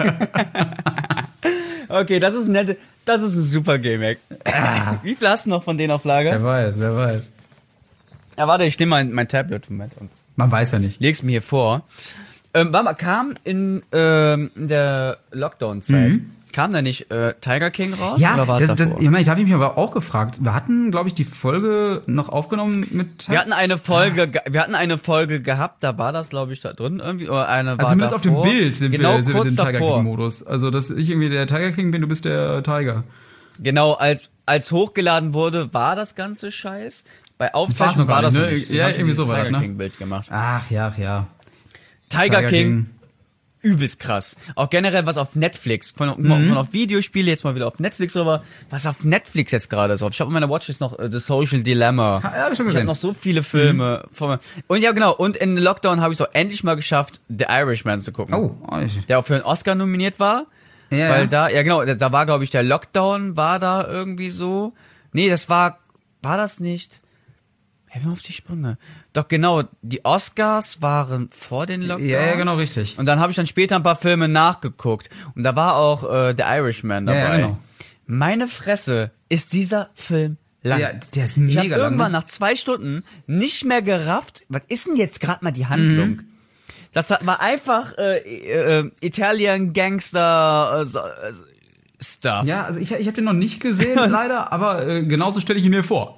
Speaker 2: Okay, das ist ein nette, das ist ein super Gimmick. Wie viel hast du noch von denen auf Lager?
Speaker 1: Wer weiß, wer weiß.
Speaker 2: Ja, warte, ich nehme mein, mein Tablet mit und
Speaker 1: Man weiß ja nicht.
Speaker 2: leg's mir hier vor. Ähm, warte mal, kam in, ähm, in der Lockdown-Zeit, kam da nicht äh, Tiger King raus?
Speaker 1: Ja,
Speaker 2: oder war
Speaker 1: das,
Speaker 2: es
Speaker 1: das,
Speaker 2: davor?
Speaker 1: ich meine, da habe ich mich aber auch gefragt. Wir hatten, glaube ich, die Folge noch aufgenommen mit.
Speaker 2: Wir hatten eine Folge, ge- wir hatten eine Folge gehabt, da war das, glaube ich, da drin irgendwie, oder eine war
Speaker 1: also zumindest auf dem
Speaker 2: davor.
Speaker 1: Bild sind
Speaker 2: genau,
Speaker 1: wir, sind wir
Speaker 2: kurz
Speaker 1: den Tiger
Speaker 2: davor.
Speaker 1: King-Modus. Also, dass ich irgendwie der Tiger King bin, du bist der Tiger.
Speaker 2: Genau, als, als hochgeladen wurde, war das ganze Scheiß. Bei
Speaker 1: war's
Speaker 2: Aufzeichnung
Speaker 1: noch gar
Speaker 2: war das
Speaker 1: nicht,
Speaker 2: noch
Speaker 1: ne?
Speaker 2: nicht.
Speaker 1: Ja,
Speaker 2: Haben sie
Speaker 1: irgendwie
Speaker 2: dieses
Speaker 1: so war das,
Speaker 2: Tiger
Speaker 1: ne?
Speaker 2: King Bild gemacht.
Speaker 1: Ach ja, ach ja.
Speaker 2: Tiger, King, übelst krass. Auch generell was auf Netflix, von,
Speaker 1: Mhm.
Speaker 2: von auf Videospiele jetzt mal wieder auf Netflix rüber. Was auf Netflix jetzt gerade ist. Ich habe in meiner Watchlist noch äh, The Social Dilemma.
Speaker 1: Ja, hab ich schon
Speaker 2: Ich
Speaker 1: gesehen.
Speaker 2: habe noch so viele Filme.
Speaker 1: Mhm.
Speaker 2: Von, und ja, genau. Und in Lockdown habe ich es auch endlich mal geschafft, The Irishman zu gucken.
Speaker 1: Oh, oh, ich-
Speaker 2: Der auch für einen Oscar nominiert war.
Speaker 1: Ja,
Speaker 2: weil
Speaker 1: ja.
Speaker 2: da, ja genau, da, da war, glaube ich, der Lockdown war da irgendwie so. Nee, das war, war das nicht? Helfen wir auf die Sprünge. Doch genau, die Oscars waren vor den Lockdown.
Speaker 1: Ja, ja, genau, richtig.
Speaker 2: Und dann habe ich dann später ein paar Filme nachgeguckt. Und da war auch äh, The Irishman dabei.
Speaker 1: Ja, ja, genau.
Speaker 2: Meine Fresse, ist dieser Film lang.
Speaker 1: Ja, der ist
Speaker 2: Ich
Speaker 1: mega
Speaker 2: habe
Speaker 1: lang.
Speaker 2: irgendwann
Speaker 1: Ne?
Speaker 2: nach zwei Stunden nicht mehr gerafft, was ist denn jetzt gerade mal die Handlung?
Speaker 1: Mhm.
Speaker 2: Das war einfach äh, äh, Italian Gangster äh, so, äh, Stuff.
Speaker 1: Ja, also ich, ich habe den noch nicht gesehen, leider, aber äh, genauso stelle ich ihn mir vor.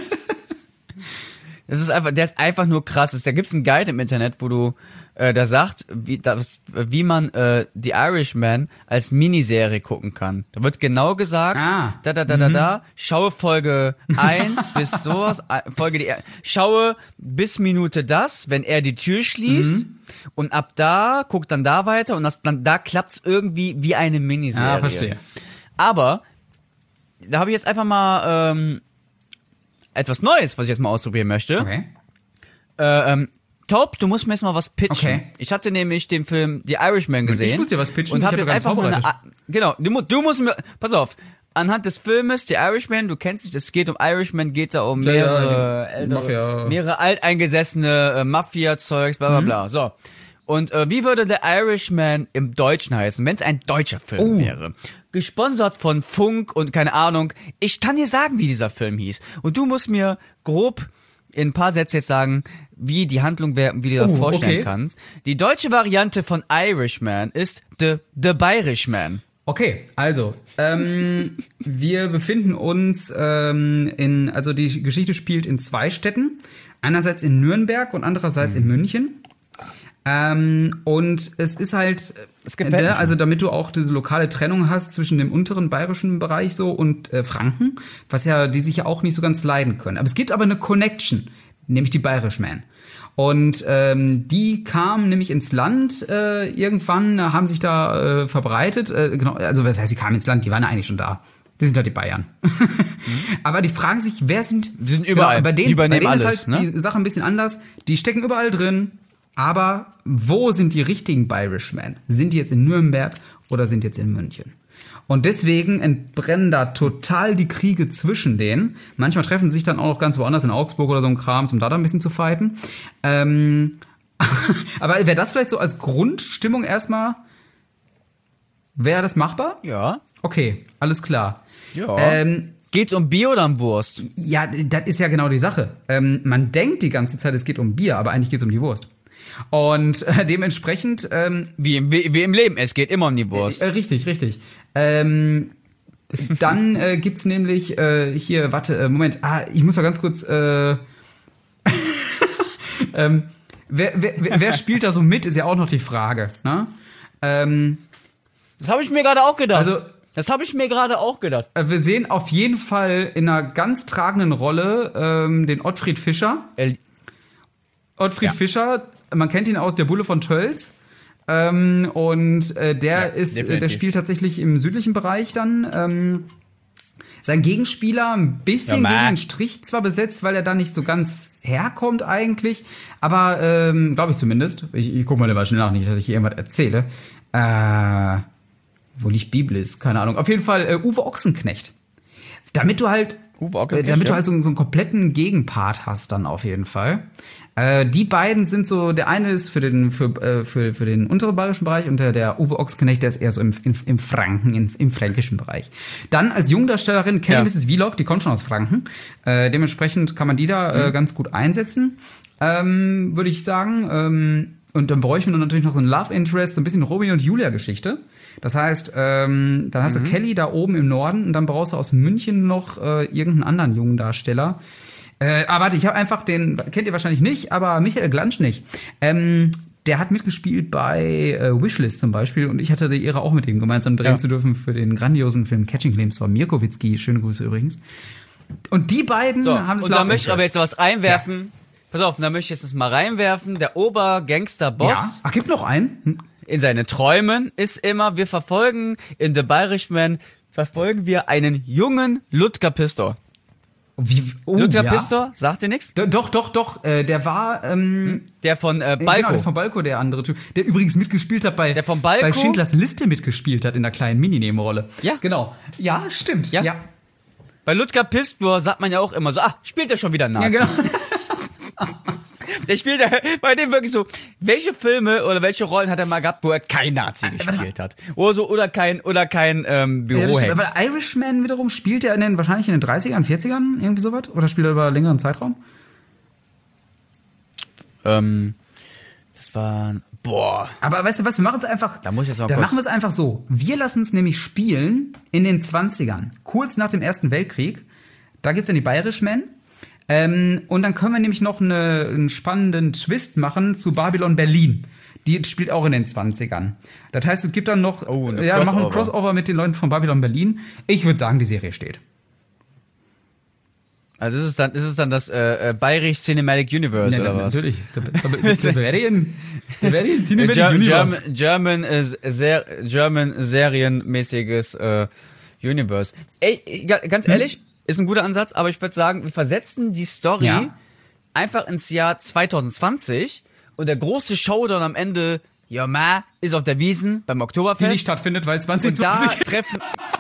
Speaker 2: Das ist einfach, der ist einfach nur krass. Da gibt's einen Guide im Internet, wo du äh, da sagt, wie, das, wie man äh, The Irishman als Miniserie gucken kann. Da wird genau gesagt,
Speaker 1: Ah.
Speaker 2: da da da da da, schaue Folge eins bis sowas, äh, Folge die, schaue bis Minute das, wenn er die Tür schließt
Speaker 1: Mhm.
Speaker 2: und ab da guckt dann da weiter und das, dann da klappt's irgendwie wie eine Miniserie.
Speaker 1: Ah, verstehe.
Speaker 2: Aber da habe ich jetzt einfach mal ähm, etwas Neues, was ich jetzt mal ausprobieren möchte.
Speaker 1: Okay.
Speaker 2: Äh, ähm, Taub, du musst mir jetzt mal was pitchen.
Speaker 1: Okay.
Speaker 2: Ich hatte nämlich den Film The Irishman gesehen.
Speaker 1: ich muss dir was pitchen,
Speaker 2: Und
Speaker 1: ich
Speaker 2: hab
Speaker 1: hab
Speaker 2: jetzt
Speaker 1: gar nichts
Speaker 2: einfach mal eine,
Speaker 1: vorbereitet.
Speaker 2: A- genau, du, mu- du musst mir, pass auf, anhand des Filmes The Irishman, du kennst dich, es geht um Irishman, geht da um
Speaker 1: Ja, ja,
Speaker 2: mehrere,
Speaker 1: die
Speaker 2: ältere,
Speaker 1: Mafia.
Speaker 2: mehrere alteingesessene äh, Mafia-Zeugs, bla bla
Speaker 1: Mhm.
Speaker 2: bla. So. Und äh, wie würde The Irishman im Deutschen heißen, wenn es ein deutscher Film
Speaker 1: Oh.
Speaker 2: wäre? Gesponsert von Funk und keine Ahnung. Ich kann dir sagen, wie dieser Film hieß. Und du musst mir grob in ein paar Sätze jetzt sagen, wie die Handlung wäre, wie du dir das
Speaker 1: Oh,
Speaker 2: vorstellen
Speaker 1: okay.
Speaker 2: kannst. Die deutsche Variante von Irishman ist The, The Irishman.
Speaker 1: Okay, also, ähm, wir befinden uns ähm, in, also die Geschichte spielt in zwei Städten. Einerseits in Nürnberg und andererseits in München. Ähm, und es ist halt,
Speaker 2: Das gefällt
Speaker 1: äh,
Speaker 2: mir
Speaker 1: also damit du auch diese lokale Trennung hast zwischen dem unteren bayerischen Bereich so und äh, Franken, was ja, die sich ja auch nicht so ganz leiden können. Aber es gibt aber eine Connection, nämlich die Irishman. Und ähm, die kamen nämlich ins Land äh, irgendwann, äh, haben sich da äh, verbreitet. Äh, genau, also was heißt, sie kamen ins Land, die waren ja eigentlich schon da. Die sind halt die Bayern. Aber die fragen sich, wer sind...
Speaker 2: Die sind überall.
Speaker 1: Genau, bei denen,
Speaker 2: Die übernehmen
Speaker 1: bei denen
Speaker 2: alles,
Speaker 1: ist halt
Speaker 2: ne?
Speaker 1: die Sache ein bisschen anders. Die stecken überall drin. Aber wo sind die richtigen Irishmen? Sind die jetzt in Nürnberg oder sind die jetzt in München? Und deswegen entbrennen da total die Kriege zwischen denen. Manchmal treffen sie sich dann auch noch ganz woanders in Augsburg oder so ein Kram, um da dann ein bisschen zu fighten. Ähm, aber wäre das vielleicht so als Grundstimmung erstmal, wäre das machbar?
Speaker 2: Ja.
Speaker 1: Okay, alles klar.
Speaker 2: Ja.
Speaker 1: Ähm,
Speaker 2: Geht's um Bier oder um Wurst?
Speaker 1: ja, das ist ja genau die Sache. Ähm, man denkt die ganze Zeit, es geht um Bier, aber eigentlich geht es um die Wurst. Und äh, dementsprechend, ähm,
Speaker 2: Wie im, wie, wie im Leben, es geht immer um die Wurst.
Speaker 1: äh, richtig, richtig. Ähm, dann äh, gibt's nämlich äh, hier, warte, äh, Moment, ah, ich muss mal ganz kurz, äh, ähm, wer, wer, wer wer spielt da so mit, ist ja auch noch die Frage, ne? Ähm,
Speaker 2: Das habe ich mir gerade auch gedacht.
Speaker 1: Also-
Speaker 2: das habe ich mir gerade auch gedacht.
Speaker 1: äh, wir sehen auf jeden Fall in einer ganz tragenden Rolle ähm, den Ottfried Fischer.
Speaker 2: El-
Speaker 1: Ottfried
Speaker 2: Ja.
Speaker 1: Fischer, man kennt ihn aus Der Bulle von Tölz. Ähm, und äh, der
Speaker 2: Ja,
Speaker 1: ist, äh, der
Speaker 2: definitiv.
Speaker 1: spielt tatsächlich im südlichen Bereich dann. Ähm, sein Gegenspieler ein bisschen
Speaker 2: Ja,
Speaker 1: gegen
Speaker 2: ma.
Speaker 1: den Strich zwar besetzt, weil er da nicht so ganz herkommt eigentlich, aber ähm, glaube ich zumindest. Ich, ich guck mal lieber schnell nach, nicht, dass ich hier irgendwas erzähle. Äh, wo liegt Biblis? Keine Ahnung. Auf jeden Fall äh, Uwe Ochsenknecht. Damit du halt,
Speaker 2: Uwe Ochsenknecht,
Speaker 1: äh, damit du
Speaker 2: ja.
Speaker 1: halt so, so einen kompletten Gegenpart hast dann auf jeden Fall. Äh, die beiden sind so, der eine ist für den für äh, für für den unteren bayerischen Bereich und der, der Uwe Ochsenknecht, der ist eher so im, im, im Franken, im, im fränkischen Bereich. Dann als Jungdarstellerin Kelly
Speaker 2: Ja.
Speaker 1: Misses Vlog, die kommt schon aus Franken. Äh, dementsprechend kann man die da
Speaker 2: Mhm.
Speaker 1: äh, ganz gut einsetzen, ähm, würde ich sagen. Ähm, und dann bräuchten wir natürlich noch so ein Love Interest, so ein bisschen Romeo und Julia Geschichte. Das heißt, ähm, dann hast
Speaker 2: Mhm.
Speaker 1: du Kelly da oben im Norden und dann brauchst du aus München noch äh, irgendeinen anderen jungen Darsteller. Äh, aber warte, ich habe einfach den, kennt ihr wahrscheinlich nicht, aber Michael Glansch nicht. Ähm, der hat mitgespielt bei äh, Wishlist zum Beispiel und ich hatte die Ehre, auch mit ihm gemeinsam drehen
Speaker 2: Ja.
Speaker 1: zu dürfen für den grandiosen Film Catching Flames von Mirko Witzki. Schöne Grüße übrigens. Und die beiden
Speaker 2: So,
Speaker 1: haben es
Speaker 2: und da möchte ich aber jetzt was reinwerfen. Pass auf, da möchte ich jetzt das mal reinwerfen. Der Obergangster-Boss
Speaker 1: Ja. Ach, gibt noch einen? Hm.
Speaker 2: in seinen Träumen ist immer, wir verfolgen in The Irishman, verfolgen wir einen jungen Ludger Pistor.
Speaker 1: Wie, oh,
Speaker 2: Ludger
Speaker 1: ja.
Speaker 2: Pistor, sagt dir nichts?
Speaker 1: Do- Doch, doch, doch. Äh, der war ähm,
Speaker 2: Der von äh,
Speaker 1: Genau,
Speaker 2: Balko.
Speaker 1: der von Balko, der andere Typ, der übrigens mitgespielt hat bei,
Speaker 2: Der von Balko?
Speaker 1: bei Schindlers Liste mitgespielt hat in der kleinen Mini-Nebenrolle.
Speaker 2: Ja.
Speaker 1: Genau. Ja, stimmt.
Speaker 2: Ja.
Speaker 1: ja.
Speaker 2: Bei Ludger Pistor sagt man ja auch immer so, ah, spielt er schon wieder Nazi.
Speaker 1: Ja, genau.
Speaker 2: Der spielt bei dem wirklich so, welche Filme oder welche Rollen hat er mal gehabt, wo er kein Nazi gespielt hat? Oder so, oder kein, oder kein ähm,
Speaker 1: Ja, das stimmt.
Speaker 2: Bürohex.
Speaker 1: Aber Irishman wiederum spielt er in den, wahrscheinlich in den dreißigern, vierzigern, irgendwie sowas? Oder spielt er über einen längeren Zeitraum?
Speaker 2: ähm, das war, boah.
Speaker 1: Aber weißt du was, wir machen es einfach.
Speaker 2: Da muss ich jetzt mal
Speaker 1: Dann
Speaker 2: kurz-
Speaker 1: machen wir es einfach so. Wir lassen es nämlich spielen in den zwanzigern, kurz nach dem Ersten Weltkrieg. Da gibt's dann die Irishmen. Ähm, und dann können wir nämlich noch eine, einen spannenden Twist machen zu Babylon Berlin. Die spielt auch in den zwanzigern. Das heißt, es gibt dann noch,
Speaker 2: Oh, eine
Speaker 1: ja, wir machen ein
Speaker 2: Crossover.
Speaker 1: Crossover mit den Leuten von Babylon Berlin. Ich würde sagen, die Serie steht.
Speaker 2: Also ist es dann, ist es dann das äh, äh, Bayerisch Cinematic Universe
Speaker 1: Ja,
Speaker 2: oder was?
Speaker 1: Natürlich. Da, da, da, da werde ich in, da werde ich in Cinematic
Speaker 2: Ger
Speaker 1: Universe.
Speaker 2: German, German, äh, ser German serienmäßiges äh, Universe. Ey, ga- ganz ehrlich, ist ein guter Ansatz, aber ich würde sagen, wir versetzen die Story
Speaker 1: Ja.
Speaker 2: einfach ins Jahr zwanzig zwanzig und der große Showdown am Ende, ja ma, ist auf der Wiesn beim
Speaker 1: Die
Speaker 2: Oktoberfest.
Speaker 1: nicht stattfindet, weil zwanzig
Speaker 2: Und da
Speaker 1: zwanzig
Speaker 2: treffen.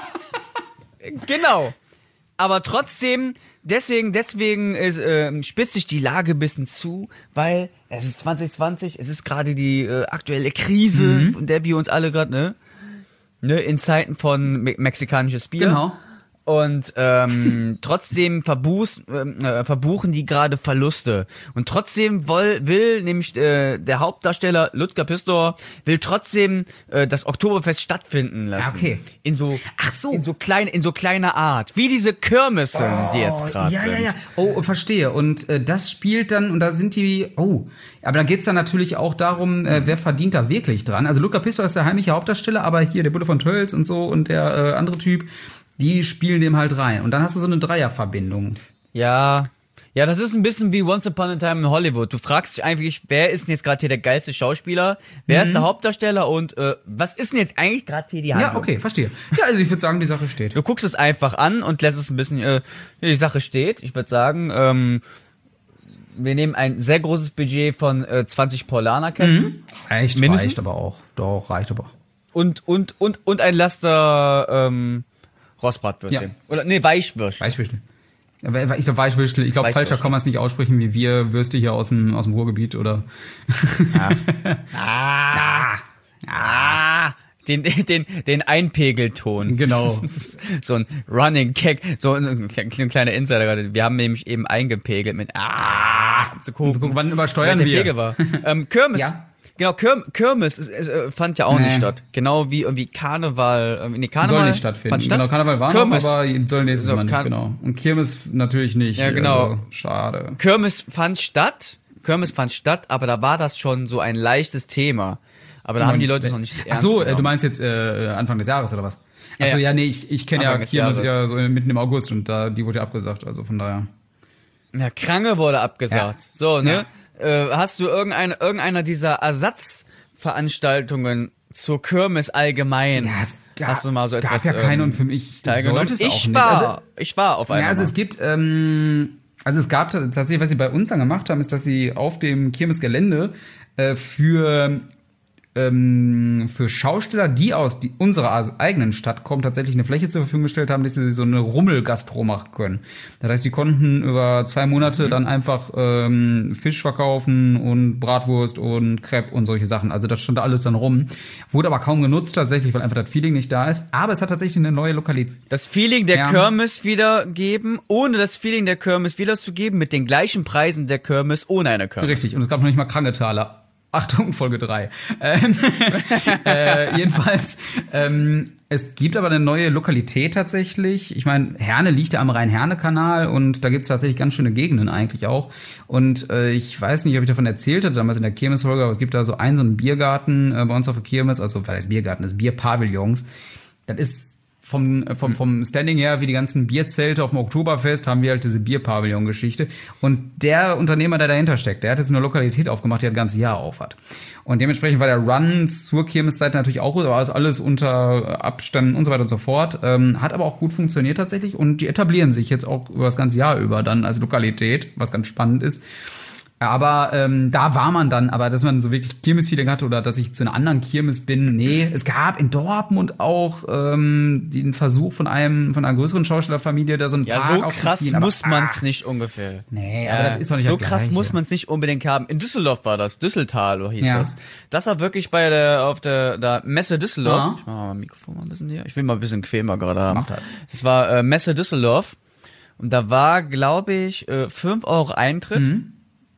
Speaker 2: Genau. Aber trotzdem, deswegen, deswegen ist, ähm, spitzt sich die Lage ein bisschen zu, weil es ist zwanzig zwanzig, es ist gerade die äh, aktuelle Krise,
Speaker 1: Mhm.
Speaker 2: in der wir uns alle gerade, ne? Ne, in Zeiten von me mexikanisches Bier.
Speaker 1: Genau.
Speaker 2: Und ähm, trotzdem verbuß, ähm, äh, verbuchen die gerade Verluste. Und trotzdem woll, will nämlich äh, der Hauptdarsteller Ludger Pistor will trotzdem äh, das Oktoberfest stattfinden lassen.
Speaker 1: Ah, okay.
Speaker 2: In so,
Speaker 1: Ach so.
Speaker 2: in so klein, in so kleiner Art, wie diese Kirmesse, die jetzt gerade
Speaker 1: ja,
Speaker 2: sind.
Speaker 1: ja, ja. Oh, verstehe. Und äh, das spielt dann, und da sind die, oh, aber da geht's dann natürlich auch darum, äh, wer verdient da wirklich dran. Also Luca Pistor ist der heimliche Hauptdarsteller, aber hier der Bulle von Tölz und so und der äh, andere Typ, die spielen dem halt rein. Und dann hast du so eine Dreierverbindung.
Speaker 2: Ja. Ja, das ist ein bisschen wie Once Upon a Time in Hollywood. Du fragst dich eigentlich, wer ist denn jetzt gerade hier der geilste Schauspieler? Wer
Speaker 1: Mhm.
Speaker 2: ist der Hauptdarsteller und äh, was ist denn jetzt eigentlich gerade hier die Handlung?
Speaker 1: Ja, okay, verstehe. Ja, also ich würde sagen, die Sache steht.
Speaker 2: Du guckst es einfach an und lässt es ein bisschen, äh, die Sache steht. Ich würde sagen, ähm, wir nehmen ein sehr großes Budget von äh, zwanzig Paulaner-Kästen
Speaker 1: Reicht,
Speaker 2: Mindestens?
Speaker 1: reicht aber auch. Doch, reicht aber.
Speaker 2: und, und, und, und ein Laster ähm, Rostbratwürstchen.
Speaker 1: Ja.
Speaker 2: Oder, nee, Weichwürstchen.
Speaker 1: Weichwürstel. Aber ich glaube, Weichwürstel, ich glaube,
Speaker 2: Weichwürstel.
Speaker 1: falscher kann man es nicht aussprechen, wie wir Würste hier aus dem, aus dem Ruhrgebiet oder.
Speaker 2: Ah, ah, den, den, den Einpegelton.
Speaker 1: Genau.
Speaker 2: Das ist so ein Running Gag, so ein, ein kleiner Insider gerade. Wir haben nämlich eben eingepegelt mit ah, zu gucken,
Speaker 1: zu gucken, wann übersteuern
Speaker 2: der
Speaker 1: wir.
Speaker 2: Pegel war. Ähm, Kirmes.
Speaker 1: Ja.
Speaker 2: Genau, Kirm, Kirmes ist, ist, äh, fand ja auch
Speaker 1: Nee.
Speaker 2: nicht statt. Genau wie irgendwie Karneval, ähm, nee, Karneval
Speaker 1: Soll nicht stattfinden.
Speaker 2: fand statt?
Speaker 1: Genau, Karneval war
Speaker 2: Kirmes.
Speaker 1: noch, aber soll nächstes
Speaker 2: So,
Speaker 1: Mal nicht,
Speaker 2: Kar-
Speaker 1: genau. Und Kirmes natürlich nicht.
Speaker 2: Ja, genau.
Speaker 1: Also, schade.
Speaker 2: Kirmes fand statt. Kirmes fand statt, aber da war das schon so ein leichtes Thema. Aber da haben die Leute es noch nicht
Speaker 1: Ach
Speaker 2: ernst
Speaker 1: so, äh,
Speaker 2: genommen.
Speaker 1: du meinst jetzt äh, Anfang des Jahres oder was?
Speaker 2: Ja,
Speaker 1: Achso,
Speaker 2: ja.
Speaker 1: ja, nee, ich, ich kenne ja
Speaker 2: Anfang des
Speaker 1: Kirmes
Speaker 2: Jahres.
Speaker 1: ja so mitten im August und da die wurde ja abgesagt, also von daher.
Speaker 2: Ja, Krange wurde abgesagt.
Speaker 1: Ja.
Speaker 2: So, ne? Äh, hast du irgendeine, irgendeiner dieser Ersatzveranstaltungen zur Kirmes allgemein?
Speaker 1: es gab,
Speaker 2: hast du mal so etwas
Speaker 1: gab ja keine
Speaker 2: ähm,
Speaker 1: und für mich
Speaker 2: teilgenommen?
Speaker 1: sollte es auch
Speaker 2: Ich
Speaker 1: nicht.
Speaker 2: war,
Speaker 1: Also,
Speaker 2: ich war auf einer.
Speaker 1: ja, also
Speaker 2: mal.
Speaker 1: es gibt, ähm, also es gab tatsächlich, was sie bei uns dann gemacht haben, ist, dass sie auf dem Kirmesgelände äh, für ähm, für Schausteller, die aus die, unserer eigenen Stadt kommen, tatsächlich eine Fläche zur Verfügung gestellt haben, dass sie so eine Rummelgastro machen können. Das heißt, sie konnten über zwei Monate dann einfach ähm, Fisch verkaufen und Bratwurst und Crepe und solche Sachen. Also das stand da alles dann rum. Wurde aber kaum genutzt tatsächlich, weil einfach das Feeling nicht da ist. Aber es hat tatsächlich eine neue Lokalität.
Speaker 2: das Feeling der
Speaker 1: Ja.
Speaker 2: Kirmes wiedergeben, ohne das Feeling der Kirmes wiederzugeben, mit den gleichen Preisen der Kirmes ohne eine Kirmes.
Speaker 1: Richtig, und es gab noch nicht mal Krangetaler. Achtung, Folge drei. Ähm, äh, jedenfalls, ähm, es gibt aber eine neue Lokalität tatsächlich. Ich meine, Herne liegt ja am Rhein-Herne-Kanal und da gibt's tatsächlich ganz schöne Gegenden eigentlich auch. Und äh, ich weiß nicht, ob ich davon erzählt hatte, damals in der Kirmes-Folge, aber es gibt da so einen, so einen Biergarten äh, bei uns auf der Kirmes, also, weil das Biergarten ist, Bierpavillons. Das ist vom, vom, vom Standing her, wie die ganzen Bierzelte auf dem Oktoberfest, haben wir halt diese Bierpavillon-Geschichte. Und der Unternehmer, der dahinter steckt, der hat jetzt eine Lokalität aufgemacht, die das ganze Jahr auf hat. Und dementsprechend war der Run zur Kirmeszeit natürlich auch gut, aber ist alles unter Abständen und so weiter und so fort. Ähm, hat aber auch gut funktioniert tatsächlich und die etablieren sich jetzt auch über das ganze Jahr über dann als Lokalität, was ganz spannend ist. Aber ähm, da war man dann, aber dass man so wirklich Kirmes-Feeling hatte oder dass ich zu einer anderen Kirmes bin, nee. Es gab in Dortmund auch ähm, den Versuch von einem von einer größeren Schauspielerfamilie, da so ein
Speaker 2: Ja,
Speaker 1: Park
Speaker 2: so krass
Speaker 1: aufzuziehen,
Speaker 2: muss
Speaker 1: aber,
Speaker 2: man's
Speaker 1: ah,
Speaker 2: nicht ungefähr.
Speaker 1: Nee,
Speaker 2: Ja,
Speaker 1: aber das ist doch nicht
Speaker 2: so
Speaker 1: das
Speaker 2: krass
Speaker 1: Gleiche.
Speaker 2: muss man's nicht unbedingt haben. In Düsseldorf war das, Düsseltal hieß
Speaker 1: Ja.
Speaker 2: das. Das war wirklich bei der auf der, der Messe Düsseldorf.
Speaker 1: Ja.
Speaker 2: Ich mach mal mein Mikrofon mal ein bisschen hier. Ich will mal ein bisschen quämer gerade haben.
Speaker 1: Macht halt.
Speaker 2: Das war äh, Messe Düsseldorf und da war, glaube ich, äh, fünf Euro Eintritt.
Speaker 1: Mhm.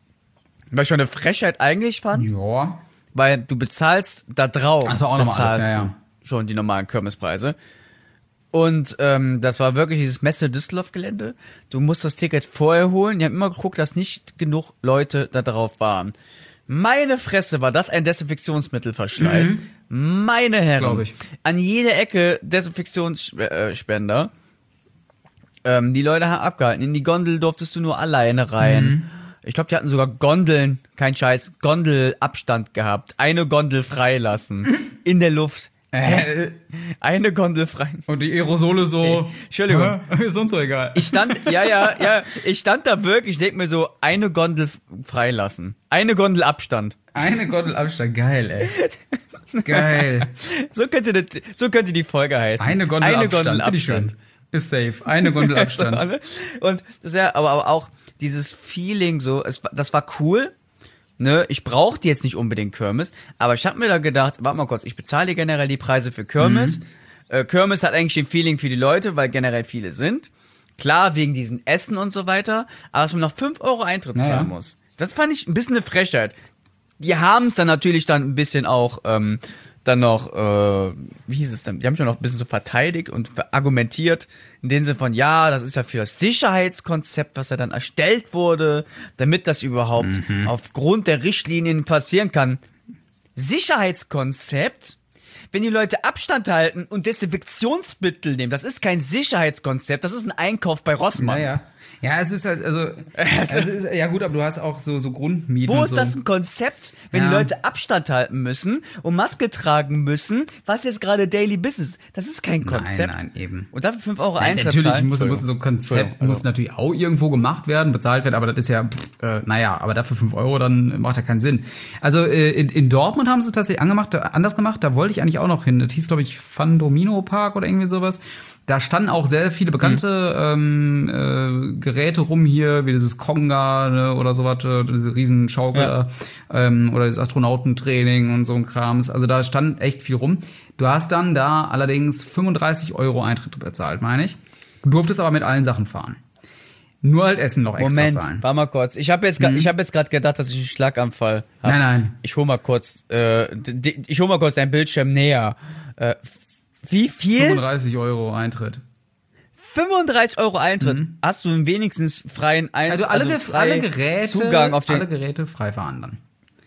Speaker 2: Was ich schon eine Frechheit eigentlich fand,
Speaker 1: Ja.
Speaker 2: weil du bezahlst da drauf.
Speaker 1: Ach so, auch nochmal alles,
Speaker 2: bezahlst
Speaker 1: ja,
Speaker 2: du
Speaker 1: ja.
Speaker 2: schon die normalen Kirmespreise. Und ähm, das war wirklich dieses Messe Düsseldorf-Gelände. Du musst das Ticket vorher holen. Die haben immer geguckt, dass nicht genug Leute da drauf waren. Meine Fresse, war das ein Desinfektionsmittelverschleiß.
Speaker 1: Mhm.
Speaker 2: Meine Herren.
Speaker 1: Glaub ich.
Speaker 2: An jeder Ecke Desinfektionsspender. Ähm, die Leute haben abgehalten. In die Gondel durftest du nur alleine rein.
Speaker 1: Mhm.
Speaker 2: Ich glaube, die hatten sogar Gondeln, kein Scheiß, Gondelabstand gehabt. Eine Gondel freilassen. In der Luft.
Speaker 1: Äh,
Speaker 2: Eine Gondel frei.
Speaker 1: und die Aerosole so.
Speaker 2: Entschuldigung.
Speaker 1: Ist uns so egal.
Speaker 2: Ich stand, ja, ja, ja, ich stand da wirklich, ich denk mir so, eine Gondel f- freilassen. Eine Gondel Abstand.
Speaker 1: Eine Gondel Abstand, geil, ey. Geil.
Speaker 2: So könnte, das, so könnte die Folge heißen.
Speaker 1: Eine Gondel
Speaker 2: eine
Speaker 1: Abstand,
Speaker 2: Gondel
Speaker 1: finde ich
Speaker 2: Abstand.
Speaker 1: schön. Ist safe. Eine Gondel Abstand.
Speaker 2: Und das ist ja, aber, aber auch dieses Feeling so, es, war- das war cool. Ne, ich brauchte jetzt nicht unbedingt Kirmes, aber ich habe mir da gedacht, warte mal kurz, ich bezahle generell die Preise für Kirmes.
Speaker 1: Mhm.
Speaker 2: Äh, Kirmes hat eigentlich ein Feeling für die Leute, weil generell viele sind. Klar, wegen diesen Essen und so weiter, aber dass man noch fünf Euro Eintritt
Speaker 1: Naja.
Speaker 2: zahlen muss. Das fand ich ein bisschen eine Frechheit. Die haben es dann natürlich dann ein bisschen auch ähm, dann noch, äh, wie hieß es denn, die haben schon noch ein bisschen so verteidigt und argumentiert, in dem Sinne von, ja, das ist ja für das Sicherheitskonzept, was ja dann erstellt wurde, damit das überhaupt
Speaker 1: Mhm.
Speaker 2: aufgrund der Richtlinien passieren kann. Sicherheitskonzept? Wenn die Leute Abstand halten und Desinfektionsmittel nehmen, das ist kein Sicherheitskonzept, das ist ein Einkauf bei Rossmann.
Speaker 1: Naja. Ja, es ist halt, also, es ist, ja gut, aber du hast auch so, so Grundmieten
Speaker 2: Wo
Speaker 1: und
Speaker 2: ist
Speaker 1: so.
Speaker 2: das ein Konzept, wenn
Speaker 1: Ja.
Speaker 2: die Leute Abstand halten müssen und Maske tragen müssen? Was ist jetzt gerade Daily Business? Das ist kein Konzept.
Speaker 1: Nein, nein, eben.
Speaker 2: Und dafür fünf Euro
Speaker 1: Nein,
Speaker 2: Eintritt
Speaker 1: natürlich
Speaker 2: zahlen?
Speaker 1: muss, muss so ein Konzept
Speaker 2: Entschuldigung,
Speaker 1: muss
Speaker 2: also-
Speaker 1: natürlich auch irgendwo gemacht werden, bezahlt werden, aber das ist ja, pff, äh, naja, aber dafür fünf Euro, dann macht ja keinen Sinn. Also äh, in, in Dortmund haben sie es tatsächlich angemacht, äh, anders gemacht, da wollte ich eigentlich auch noch hin. Das hieß, glaube ich, Fandomino Park oder irgendwie sowas. Da standen auch sehr viele bekannte ähm, äh, Geräte rum hier, wie dieses Konga, ne, oder sowas, äh, diese riesen Schaukel
Speaker 2: Ja.
Speaker 1: ähm, oder das Astronautentraining und so ein Krams. Also da stand echt viel rum. Du hast dann da allerdings fünfunddreißig Euro Eintritt bezahlt, meine ich. Du durftest aber mit allen Sachen fahren. Nur halt Essen noch extra
Speaker 2: Moment,
Speaker 1: zahlen.
Speaker 2: warte mal kurz. Ich habe jetzt, grad- ich habe jetzt gerade gedacht, dass ich einen Schlaganfall habe.
Speaker 1: Nein, nein.
Speaker 2: Ich hol mal kurz, äh, d- d- ich hol mal kurz deinen Bildschirm näher. Äh, f- wie viel?
Speaker 1: fünfunddreißig Euro Eintritt.
Speaker 2: fünfunddreißig Euro Eintritt. Hast du wenigstens freien Eintritt?
Speaker 1: Also alle, Ge-
Speaker 2: frei
Speaker 1: alle Geräte,
Speaker 2: Zugang auf den.
Speaker 1: alle Geräte frei fahren dann.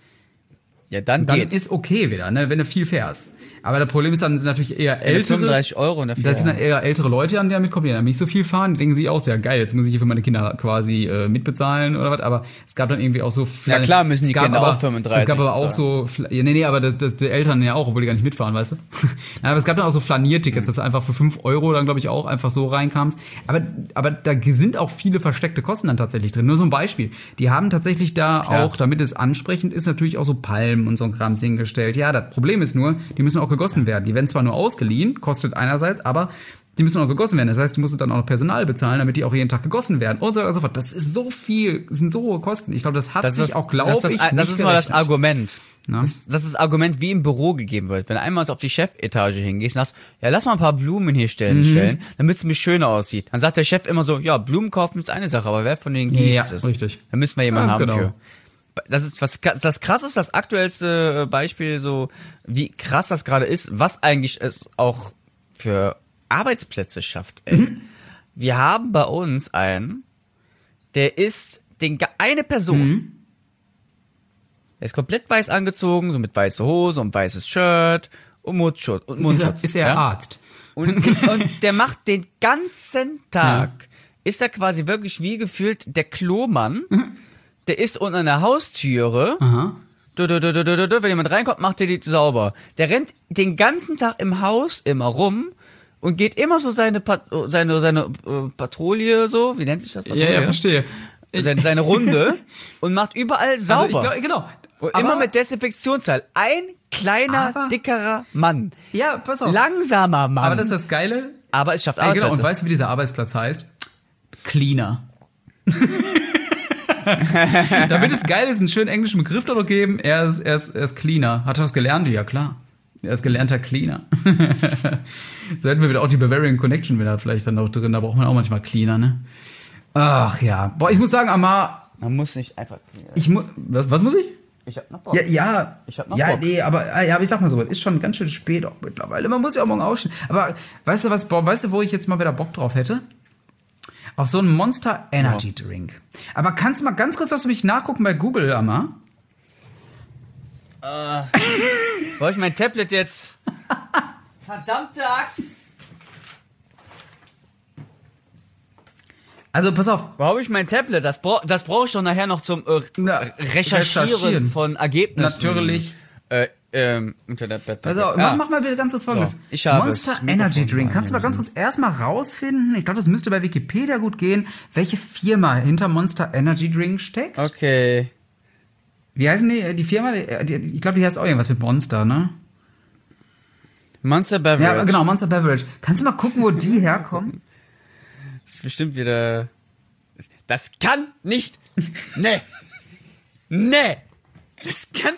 Speaker 2: ja, dann,
Speaker 1: Dann
Speaker 2: geht's.
Speaker 1: ist okay wieder, ne, wenn du viel fährst. Aber das Problem ist dann sind natürlich eher ältere.
Speaker 2: fünfunddreißig Euro dafür.
Speaker 1: Da sind dann eher ältere Leute an, die da mitkommen, die dann nicht so viel fahren. Die denken sich auch so, ja geil, jetzt muss ich hier für meine Kinder quasi äh, mitbezahlen oder was. Aber es gab dann irgendwie auch so...
Speaker 2: Ja, klar müssen die
Speaker 1: es gab
Speaker 2: Kinder
Speaker 1: aber,
Speaker 2: auch fünfunddreißig
Speaker 1: Es gab aber auch so... Ja, nee, nee, aber das, das, die Eltern ja auch, obwohl die gar nicht mitfahren, weißt du? Ja, aber es gab dann auch so Flaniertickets, dass du einfach für fünf Euro dann, glaube ich, auch einfach so reinkamst. Aber, aber da sind auch viele versteckte Kosten dann tatsächlich drin. Nur so ein Beispiel. Die haben tatsächlich da
Speaker 2: Klar.
Speaker 1: auch, damit es ansprechend ist, natürlich auch so Palmen und so ein Krams hingestellt. Ja, das Problem ist nur, die müssen auch gegossen werden. Die werden zwar nur ausgeliehen, kostet einerseits, aber die müssen auch gegossen werden. Das heißt, du musst dann auch noch Personal bezahlen, damit die auch jeden Tag gegossen werden und so weiter und so fort. Das ist so viel, das sind so hohe Kosten. Ich glaube, das hat
Speaker 2: Das
Speaker 1: sich
Speaker 2: ist,
Speaker 1: auch, glaube
Speaker 2: das ist,
Speaker 1: ich,
Speaker 2: das, das
Speaker 1: nicht
Speaker 2: ist mal das
Speaker 1: gerechnet.
Speaker 2: Argument.
Speaker 1: Na?
Speaker 2: Das, das ist das Argument, wie im Büro gegeben wird. Wenn du einmal auf die Chefetage hingehst und sagst, ja, lass mal ein paar Blumen hier stellen,
Speaker 1: Mhm.
Speaker 2: stellen, damit es ein bisschen schöner aussieht. Dann sagt der Chef immer so, ja, Blumen kaufen ist eine Sache, aber wer von denen gießt
Speaker 1: Ja,
Speaker 2: es?
Speaker 1: richtig.
Speaker 2: Da müssen wir jemanden
Speaker 1: Ganz
Speaker 2: haben
Speaker 1: genau.
Speaker 2: für. Das ist was, das krass ist, das aktuellste Beispiel, so, wie krass das gerade ist, was eigentlich es auch für Arbeitsplätze schafft, ey.
Speaker 1: Mhm.
Speaker 2: Wir haben bei uns einen, der ist, den, eine Person,
Speaker 1: Mhm.
Speaker 2: er ist komplett weiß angezogen, so mit weißer Hose und weißes Shirt und Mundschutz. Und
Speaker 1: Ist er,
Speaker 2: Mundschutz
Speaker 1: ist er
Speaker 2: ja?
Speaker 1: Arzt?
Speaker 2: Und, und der macht den ganzen Tag, ja. ist er quasi wirklich wie gefühlt der Klomann, der ist unten an der Haustüre,
Speaker 1: Aha.
Speaker 2: Du, du, du, du, du, du, wenn jemand reinkommt, macht er die sauber. Der rennt den ganzen Tag im Haus immer rum und geht immer so seine Pat- seine seine äh, Patrouille so, wie nennt sich das? Patrouille?
Speaker 1: Ja, ja, verstehe.
Speaker 2: Seine, seine Runde und macht überall sauber.
Speaker 1: Also ich glaub, genau.
Speaker 2: Und
Speaker 1: Aber,
Speaker 2: immer mit Desinfektionszahl. Ein kleiner,
Speaker 1: aber,
Speaker 2: dickerer Mann.
Speaker 1: Ja, pass auf.
Speaker 2: Langsamer Mann.
Speaker 1: Aber das ist das Geile.
Speaker 2: Aber es schafft
Speaker 1: Ey,
Speaker 2: Arbeitsplätze.
Speaker 1: genau, und weißt du, wie dieser Arbeitsplatz heißt? Cleaner. Damit es geil ist, einen schönen englischen Begriff da noch geben. Er ist, er ist, er ist Cleaner. Hat er das gelernt? Ja, klar. Er ist gelernter Cleaner. So hätten wir wieder auch die Bavarian Connection wieder vielleicht dann noch drin. Da braucht man auch manchmal Cleaner, ne? Ach ja. Boah, ich muss sagen, Amar.
Speaker 2: Man muss nicht einfach cleaner.
Speaker 1: Ich mu- was, was muss ich?
Speaker 2: Ich hab noch Bock.
Speaker 1: Ja, ja.
Speaker 2: Ich hab noch
Speaker 1: ja,
Speaker 2: Bock.
Speaker 1: nee, aber, ja, aber ich sag mal so, es ist schon ganz schön spät auch mittlerweile. Man muss ja auch morgen aufstehen. Aber weißt du was, boah, weißt du, wo ich jetzt mal wieder Bock drauf hätte? Auf so einen Monster Energy Drink. Aber kannst du mal ganz kurz was für mich nachgucken bei Google, Amma?
Speaker 2: Äh, soll ich mein Tablet jetzt? Verdammte Axt!
Speaker 1: Also, pass auf.
Speaker 2: Wo habe ich mein Tablet? Das, bra- das brauche ich doch nachher noch zum äh,
Speaker 1: Na,
Speaker 2: Recherchieren,
Speaker 1: recherchieren.
Speaker 2: von Ergebnissen.
Speaker 1: Natürlich.
Speaker 2: Äh, ähm, unter der Bett.
Speaker 1: Pass auf,
Speaker 2: ja.
Speaker 1: mach, mach mal bitte ganz kurz Folgendes.
Speaker 2: So, ich habe
Speaker 1: Monster
Speaker 2: es.
Speaker 1: Energy
Speaker 2: Mikrofon
Speaker 1: Drink. Kannst du mal ganz kurz erstmal rausfinden, ich glaube, das müsste bei Wikipedia gut gehen, welche Firma hinter Monster Energy Drink steckt?
Speaker 2: Okay.
Speaker 1: Wie heißen die, die Firma? Die, die, ich glaube, die heißt auch irgendwas mit Monster, ne?
Speaker 2: Monster Beverage.
Speaker 1: Ja, genau, Monster Beverage. Kannst du mal gucken, wo die herkommen?
Speaker 2: Das ist bestimmt wieder... Das kann nicht... Nee. Nee. Das kann...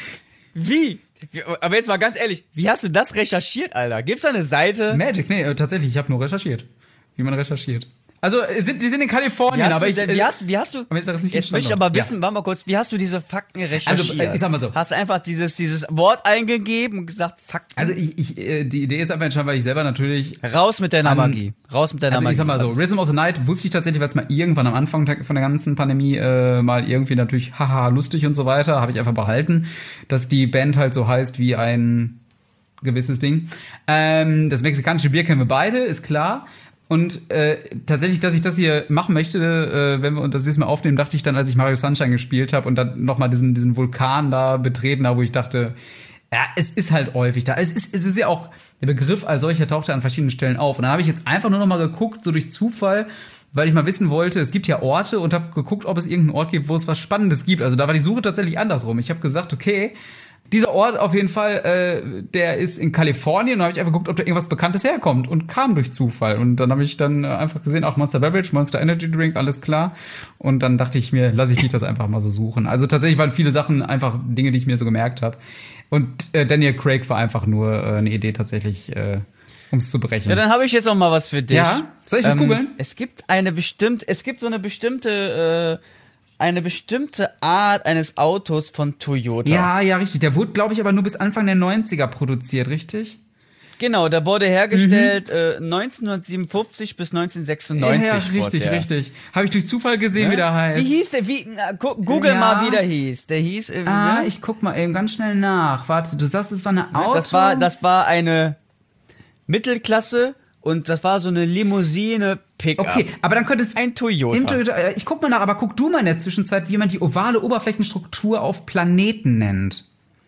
Speaker 2: Wie? Aber jetzt mal ganz ehrlich, wie hast du das recherchiert, Alter? Gibt's da eine Seite?
Speaker 1: Magic, nee, äh, tatsächlich, ich habe nur recherchiert. Wie man recherchiert. Also, äh, sind, die sind in
Speaker 2: Wie
Speaker 1: Kalifornien,
Speaker 2: hast,
Speaker 1: aber
Speaker 2: du,
Speaker 1: ich...
Speaker 2: denn,
Speaker 1: äh,
Speaker 2: wie, hast, wie hast du...
Speaker 1: aber jetzt sag das nicht
Speaker 2: Jetzt
Speaker 1: den
Speaker 2: möchte ich
Speaker 1: Standort.
Speaker 2: aber wissen,
Speaker 1: Ja.
Speaker 2: warte mal kurz, wie hast du diese Fakten recherchiert?
Speaker 1: Also, äh, ich sag mal so.
Speaker 2: Hast du einfach dieses, dieses Wort eingegeben und gesagt, Fakten?
Speaker 1: Also, ich, ich, äh, die Idee ist einfach entstanden, weil ich selber natürlich...
Speaker 2: Raus mit deiner
Speaker 1: An-
Speaker 2: Magie. Raus mit deiner
Speaker 1: Also
Speaker 2: Magie.
Speaker 1: ich sag mal so,
Speaker 2: Was ist-
Speaker 1: Rhythm of the Night wusste ich tatsächlich, weil es mal irgendwann am Anfang von der ganzen Pandemie äh, mal irgendwie natürlich haha lustig und so weiter, habe ich einfach behalten, dass die Band halt so heißt wie ein gewisses Ding. Ähm, das mexikanische Bier kennen wir beide, ist klar. Und äh, tatsächlich, dass ich das hier machen möchte, äh, wenn wir uns das nächste Mal aufnehmen, dachte ich dann, als ich Mario Sunshine gespielt habe und dann nochmal diesen, diesen Vulkan da betreten habe, wo ich dachte, ja, es ist halt häufig da. Es ist, es ist ja auch, der Begriff als solcher taucht ja an verschiedenen Stellen auf. Und dann habe ich jetzt einfach nur noch mal geguckt, so durch Zufall, weil ich mal wissen wollte, es gibt ja Orte und habe geguckt, ob es irgendeinen Ort gibt, wo es was Spannendes gibt. Also da war die Suche tatsächlich andersrum. Ich habe gesagt, okay, dieser Ort auf jeden Fall, äh, der ist in Kalifornien. Und da habe ich einfach geguckt, ob da irgendwas Bekanntes herkommt und kam durch Zufall. Und dann habe ich dann einfach gesehen, auch Monster Beverage, Monster Energy Drink, alles klar. Und dann dachte ich mir, lasse ich dich das einfach mal so suchen. Also tatsächlich waren viele Sachen einfach Dinge, die ich mir so gemerkt habe. Und äh, Daniel Craig war einfach nur äh, eine Idee tatsächlich, äh, um es zu brechen.
Speaker 2: Ja, dann habe ich jetzt noch mal was für dich.
Speaker 1: Ja? Soll ich das googeln?
Speaker 2: Es gibt eine bestimmte, es gibt so eine bestimmte, äh, eine bestimmte Art eines Autos von Toyota.
Speaker 1: Ja, ja, richtig. Der wurde, glaube ich, aber nur bis Anfang der neunziger produziert, richtig?
Speaker 2: Genau, da wurde hergestellt äh, neunzehnhundertsiebenundfünfzig bis neunzehnhundertsechsundneunzig.
Speaker 1: Ja, richtig,
Speaker 2: wurde der.
Speaker 1: richtig. Habe ich durch Zufall gesehen,
Speaker 2: Ja?
Speaker 1: wie der heißt.
Speaker 2: Wie hieß der? Wie, na, gu Google
Speaker 1: Ja.
Speaker 2: mal, wie der hieß. Der hieß, äh,
Speaker 1: Ah,
Speaker 2: ne?
Speaker 1: ich guck mal eben ganz schnell nach. Warte, du sagst, es war eine Auto.
Speaker 2: Das war, das war eine Mittelklasse und das war so eine Limousine Pickup.
Speaker 1: Okay, aber dann könnte es
Speaker 2: Ein Toyota.
Speaker 1: Im Toyota. äh, Ich guck mal nach, aber guck du mal in der Zwischenzeit, wie man die ovale Oberflächenstruktur auf Planeten nennt.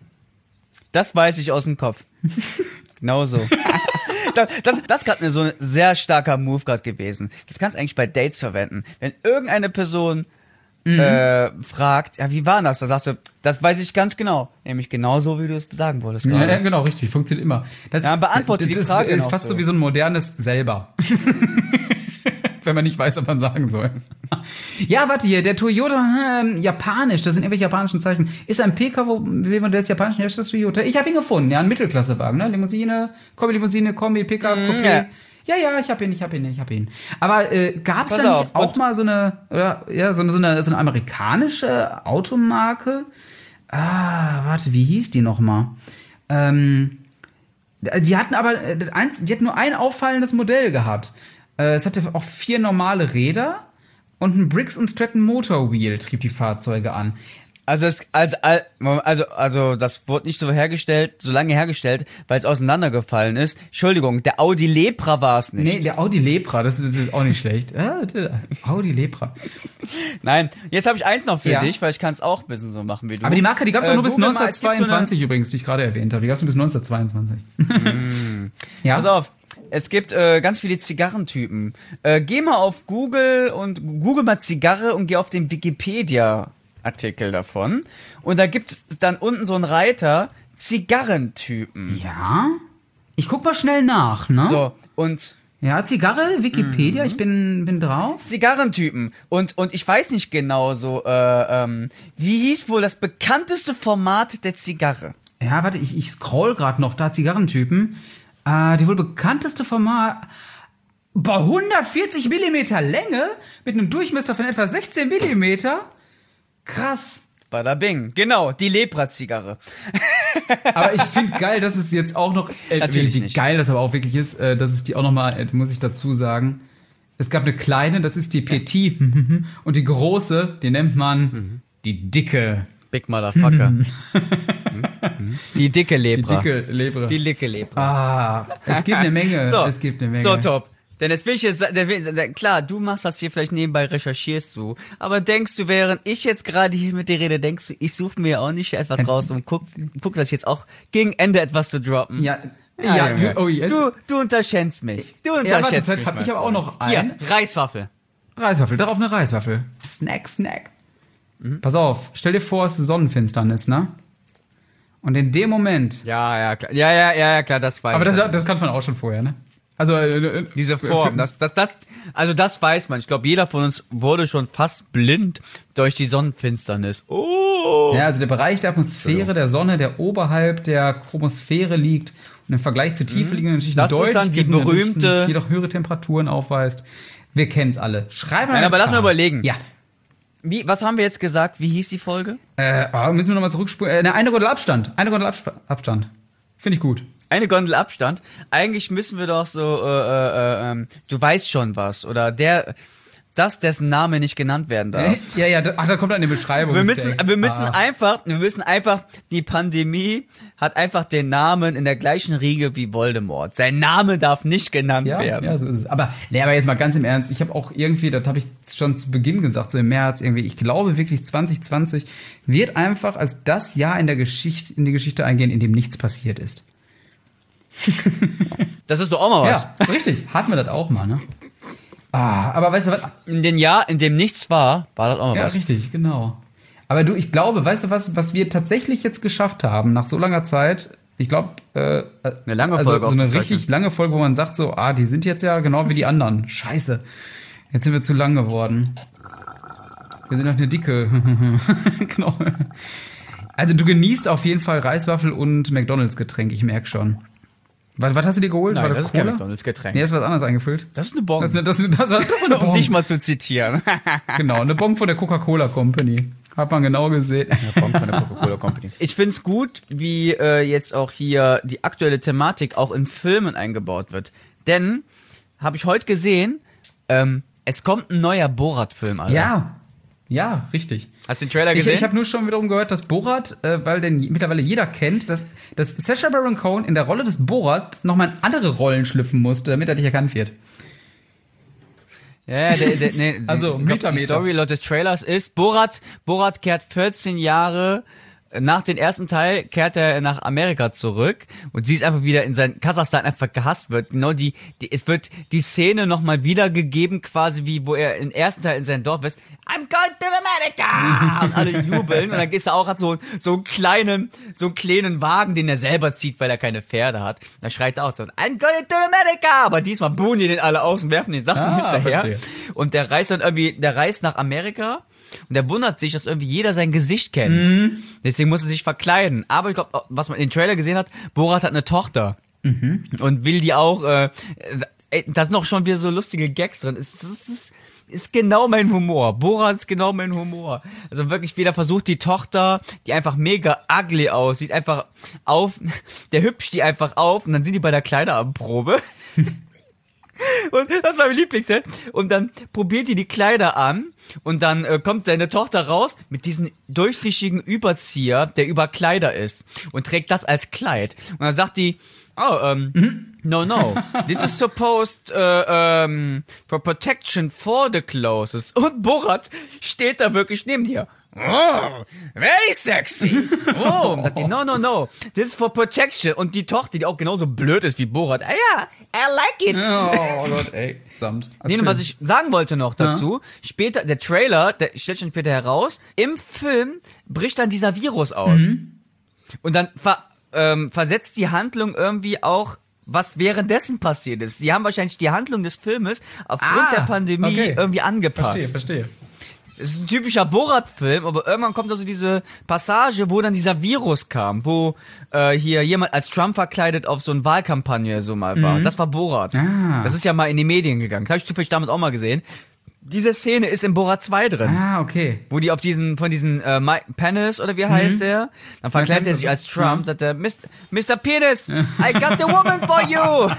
Speaker 2: Das weiß ich aus dem Kopf. Genau so. das das, das gerade ne, so ein sehr starker Move gerade gewesen. Das kannst du eigentlich bei Dates verwenden. Wenn irgendeine Person
Speaker 1: Mhm.
Speaker 2: äh, fragt, ja, wie war das? Da sagst du, das weiß ich ganz genau. Nämlich genauso, wie du es sagen wolltest
Speaker 1: Ja,
Speaker 2: gerade.
Speaker 1: ja, genau, richtig. Funktioniert immer. Das,
Speaker 2: Ja, beantworte die
Speaker 1: das
Speaker 2: Frage
Speaker 1: ist
Speaker 2: noch
Speaker 1: fast so.
Speaker 2: so.
Speaker 1: wie so ein modernes selber. Wenn man nicht weiß, was man sagen soll. Ja, warte hier, der Toyota, ähm, japanisch, das sind irgendwelche japanischen Zeichen. Ist ein P K W des japanischen Herstellers Toyota. Ich habe ihn gefunden, ja, ein Mittelklassewagen, ne? Limousine, Kombi-Limousine, Kombi, Pickup, Coupé.
Speaker 2: ja.
Speaker 1: Ja, ja, ich hab ihn, ich hab ihn, ich hab ihn. Aber äh, gab's
Speaker 2: Pass
Speaker 1: da nicht
Speaker 2: auf,
Speaker 1: auch
Speaker 2: und-
Speaker 1: mal so eine, oder, ja, so eine, so eine, so eine amerikanische Automarke? Ah, warte, wie hieß die noch mal? Ähm, die hatten aber, äh, das eins- die hatten nur ein auffallendes Modell gehabt. Äh, es hatte auch vier normale Räder und ein Briggs und Stratton Motor Wheel trieb die Fahrzeuge an.
Speaker 2: Also es, also, also, also das wurde nicht so hergestellt, so lange hergestellt, weil es auseinandergefallen ist. Entschuldigung, der Audi Lepra war es nicht.
Speaker 1: Nee, der Audi Lepra, das ist, das ist auch nicht schlecht. Ah, der Audi Lepra.
Speaker 2: Nein, jetzt habe ich eins noch für
Speaker 1: Ja.
Speaker 2: dich, weil ich kann es auch ein bisschen so machen wie du.
Speaker 1: Aber die Marke, die gab's doch
Speaker 2: Äh,
Speaker 1: nur bis
Speaker 2: google mal, es gibt so eine-
Speaker 1: neunzehnhundertzweiundzwanzig übrigens, die ich gerade erwähnt habe. Die gab's nur bis neunzehnhundertzweiundzwanzig. Ja.
Speaker 2: Pass auf, es gibt äh, ganz viele Zigarrentypen. Äh, geh mal auf Google und google mal Zigarre und geh auf den Wikipedia-Artikel davon. Und da gibt es dann unten so einen Reiter, Zigarrentypen.
Speaker 1: Ja? Ich guck mal schnell nach, ne?
Speaker 2: So, und
Speaker 1: Ja, Zigarre, Wikipedia, ich bin, bin drauf.
Speaker 2: Zigarrentypen. Und, und ich weiß nicht genau so, äh, ähm, wie hieß wohl das bekannteste Format der Zigarre?
Speaker 1: Ja, warte, ich, ich scroll gerade noch, da Zigarrentypen. Äh, die wohl bekannteste Format. Bei hundertvierzig Millimeter Länge mit einem Durchmesser von etwa sechzehn Millimeter. Krass.
Speaker 2: Bada bing. Genau, die Lepra-Zigarre.
Speaker 1: Aber ich finde geil, dass es jetzt auch noch, äh,
Speaker 2: Natürlich
Speaker 1: wie
Speaker 2: nicht.
Speaker 1: geil das aber auch wirklich ist, äh, dass es die auch noch mal, äh, muss ich dazu sagen. Es gab eine kleine, das ist die Petit, und die große, die nennt man die dicke.
Speaker 2: Big Motherfucker. Die dicke
Speaker 1: Die
Speaker 2: Lepra.
Speaker 1: dicke Lebre.
Speaker 2: Die dicke Lepra.
Speaker 1: Ah, es gibt eine Menge,
Speaker 2: So,
Speaker 1: es gibt eine Menge.
Speaker 2: so top. Denn jetzt will ich jetzt, der will- der- klar, du machst das hier vielleicht nebenbei, recherchierst du, aber denkst du, während ich jetzt gerade hier mit dir rede, denkst du, ich suche mir auch nicht etwas raus und guck, guck, dass ich jetzt auch gegen Ende etwas zu droppen.
Speaker 1: Ja, ja,
Speaker 2: Junge.
Speaker 1: du, oh, jetzt.
Speaker 2: du, du unterschätzt mich. Du
Speaker 1: Ja, warte,
Speaker 2: unterschätzt
Speaker 1: vielleicht
Speaker 2: mich.
Speaker 1: hab
Speaker 2: mein
Speaker 1: ich aber auch
Speaker 2: Freund.
Speaker 1: noch
Speaker 2: Hier,
Speaker 1: einen.
Speaker 2: Reiswaffel.
Speaker 1: Reiswaffel, darauf eine Reiswaffel. Snack, Snack. Pass auf, stell dir vor, es ist Sonnenfinsternis, ne? Und in dem Moment.
Speaker 2: Ja, ja, klar. Ja, ja, ja, ja, klar, das weiß
Speaker 1: Aber
Speaker 2: ich.
Speaker 1: das, das kannte man auch schon vorher, ne? Also, äh,
Speaker 2: Diese Form, das, das, das, also das weiß man. Ich glaube, jeder von uns wurde schon fast blind durch die Sonnenfinsternis. Oh!
Speaker 1: Ja, also der Bereich der Atmosphäre der Sonne, der oberhalb der Chromosphäre liegt und im Vergleich zu tiefer liegenden Schichten
Speaker 2: Das ist
Speaker 1: deutlich
Speaker 2: dann die
Speaker 1: geringere
Speaker 2: berühmte-
Speaker 1: Dichten, jedoch höhere Temperaturen aufweist. Wir kennen's alle. Schreiben
Speaker 2: Nein, aber lass mal überlegen.
Speaker 1: Ja.
Speaker 2: Wie, was haben wir jetzt gesagt? Wie hieß die Folge?
Speaker 1: Äh, oh, müssen wir nochmal zurückspulen. Äh, ne, eine Gondel Abstand. Eine Gondel Absp Abstand. Finde ich gut.
Speaker 2: Eine Gondel Abstand. Eigentlich müssen wir doch so, äh, äh, ähm, du weißt schon was. Oder der, das, dessen Name nicht genannt werden darf.
Speaker 1: Äh, ja, ja, da, ach, da kommt eine Beschreibung.
Speaker 2: Wir
Speaker 1: des
Speaker 2: müssen,
Speaker 1: Texts.
Speaker 2: wir müssen
Speaker 1: Ah.
Speaker 2: einfach, wir müssen einfach, die Pandemie hat einfach den Namen in der gleichen Riege wie Voldemort. Sein Name darf nicht genannt
Speaker 1: Ja,
Speaker 2: werden.
Speaker 1: ja, so ist es. Aber, nee, aber jetzt mal ganz im Ernst. Ich habe auch irgendwie, das habe ich schon zu Beginn gesagt, so im März irgendwie, ich glaube wirklich zwanzig zwanzig wird einfach als das Jahr in der Geschichte, in die Geschichte eingehen, in dem nichts passiert ist.
Speaker 2: Das ist doch auch mal was.
Speaker 1: Ja, richtig. Hatten wir das auch mal, ne? Ah, aber weißt du was?
Speaker 2: In dem Jahr, in dem nichts war, war das auch mal
Speaker 1: Ja,
Speaker 2: was.
Speaker 1: richtig, genau. Aber du, ich glaube, weißt du was, was wir tatsächlich jetzt geschafft haben, nach so langer Zeit, ich glaube, äh,
Speaker 2: Eine lange
Speaker 1: also
Speaker 2: Folge
Speaker 1: so eine
Speaker 2: aufzuzeichnen.
Speaker 1: richtig lange Folge, wo man sagt so, ah, die sind jetzt ja genau wie die anderen. Scheiße. Jetzt sind wir zu lang geworden. Wir sind noch eine dicke. Genau. Also du genießt auf jeden Fall Reiswaffel und McDonalds Getränk, ich merke schon. Was, was hast du dir geholt?
Speaker 2: Nein,
Speaker 1: war
Speaker 2: das
Speaker 1: das
Speaker 2: ist kein
Speaker 1: Cola?
Speaker 2: McDonalds Getränk.
Speaker 1: Nee, ist was anderes eingefüllt.
Speaker 2: Das ist eine Bon.
Speaker 1: Das, das, das, das, war- das war eine
Speaker 2: um
Speaker 1: Bon.
Speaker 2: dich mal zu zitieren.
Speaker 1: Genau, eine Bon von der Coca-Cola Company. Hat man genau gesehen.
Speaker 2: Bon von der Coca-Cola Company. Ich find's gut, wie äh, jetzt auch hier die aktuelle Thematik auch in Filmen eingebaut wird. Denn, habe ich heute gesehen, ähm, es kommt ein neuer Borat-Film, Alter.
Speaker 1: Ja, ja, richtig.
Speaker 2: Hast du den Trailer
Speaker 1: Ich,
Speaker 2: gesehen?
Speaker 1: ich habe nur schon wiederum gehört, dass Borat, äh, weil den mittlerweile jeder kennt, dass, dass Sacha Baron Cohen in der Rolle des Borat nochmal in andere Rollen schlüpfen musste, damit er nicht erkannt wird.
Speaker 2: Ja, der, der, nee,
Speaker 1: Also,
Speaker 2: ich glaub,
Speaker 1: Meter,
Speaker 2: die
Speaker 1: Meter.
Speaker 2: Story laut des Trailers ist, Borat, Borat kehrt vierzehn Jahre nach dem ersten Teil, kehrt er nach Amerika zurück und sie ist einfach wieder in sein Kasachstan einfach gehasst wird. Genau die, die es wird die Szene nochmal wiedergegeben, quasi wie, wo er im ersten Teil in sein Dorf ist, I'm going to America! Und alle jubeln und dann ist er auch, hat so, so einen kleinen, so einen kleinen Wagen, den er selber zieht, weil er keine Pferde hat. Da schreit er auch so, I'm going to America! Aber diesmal buhen die den alle aus und werfen den Sachen
Speaker 1: Ah,
Speaker 2: hinterher.
Speaker 1: verstehe.
Speaker 2: Und der reist dann irgendwie, der reist nach Amerika und der wundert sich, dass irgendwie jeder sein Gesicht kennt.
Speaker 1: Mhm.
Speaker 2: Deswegen muss er sich verkleiden. Aber ich glaube, was man in den Trailer gesehen hat, Borat hat eine Tochter.
Speaker 1: Mhm.
Speaker 2: Und will die auch, äh, äh, da sind auch schon wieder so lustige Gags drin. Es, es, es ist genau mein Humor. Borat ist genau mein Humor. Also wirklich wieder versucht die Tochter, die einfach mega ugly aussieht, einfach auf, der hübscht die einfach auf und dann sind die bei der Kleiderabprobe. Und das war mein Lieblingsszene. Und dann probiert die die Kleider an und dann äh, kommt seine Tochter raus mit diesem durchsichtigen Überzieher, der über Kleider ist und trägt das als Kleid. Und dann sagt die, oh, ähm, mhm. no, no, this is supposed uh, um, for protection for the clothes. Und Borat steht da wirklich neben dir. Oh, very sexy. Oh, und sagt die, no, no, no, this is for protection. Und die Tochter, die auch genauso blöd ist wie Borat, ah ja, I like it.
Speaker 1: Oh Gott, ey. Samt.
Speaker 2: Nee, und was ich sagen wollte noch dazu, ja. später, der Trailer, der stellt schon später heraus, im Film bricht dann dieser Virus aus. Mhm. Und dann ver, ähm, versetzt die Handlung irgendwie auch, was währenddessen passiert ist. Sie haben wahrscheinlich die Handlung des Filmes aufgrund
Speaker 1: ah,
Speaker 2: der Pandemie
Speaker 1: okay.
Speaker 2: irgendwie angepasst.
Speaker 1: Verstehe, verstehe.
Speaker 2: Es ist ein typischer Borat-Film, aber irgendwann kommt also diese Passage, wo dann dieser Virus kam, wo äh, hier jemand als Trump verkleidet auf so eine Wahlkampagne so mal war. Mhm. Das war Borat. Ah. Das ist ja mal in die Medien gegangen. Das habe ich zufällig damals auch mal gesehen. Diese Szene ist in Borat zwei drin.
Speaker 1: Ah, okay.
Speaker 2: Wo die auf diesen, von diesen äh, Mike Penis, oder wie heißt mhm. der? Dann verkleidet er sich als Trump, ja. sagt er, Mister Penis, I got the woman for you.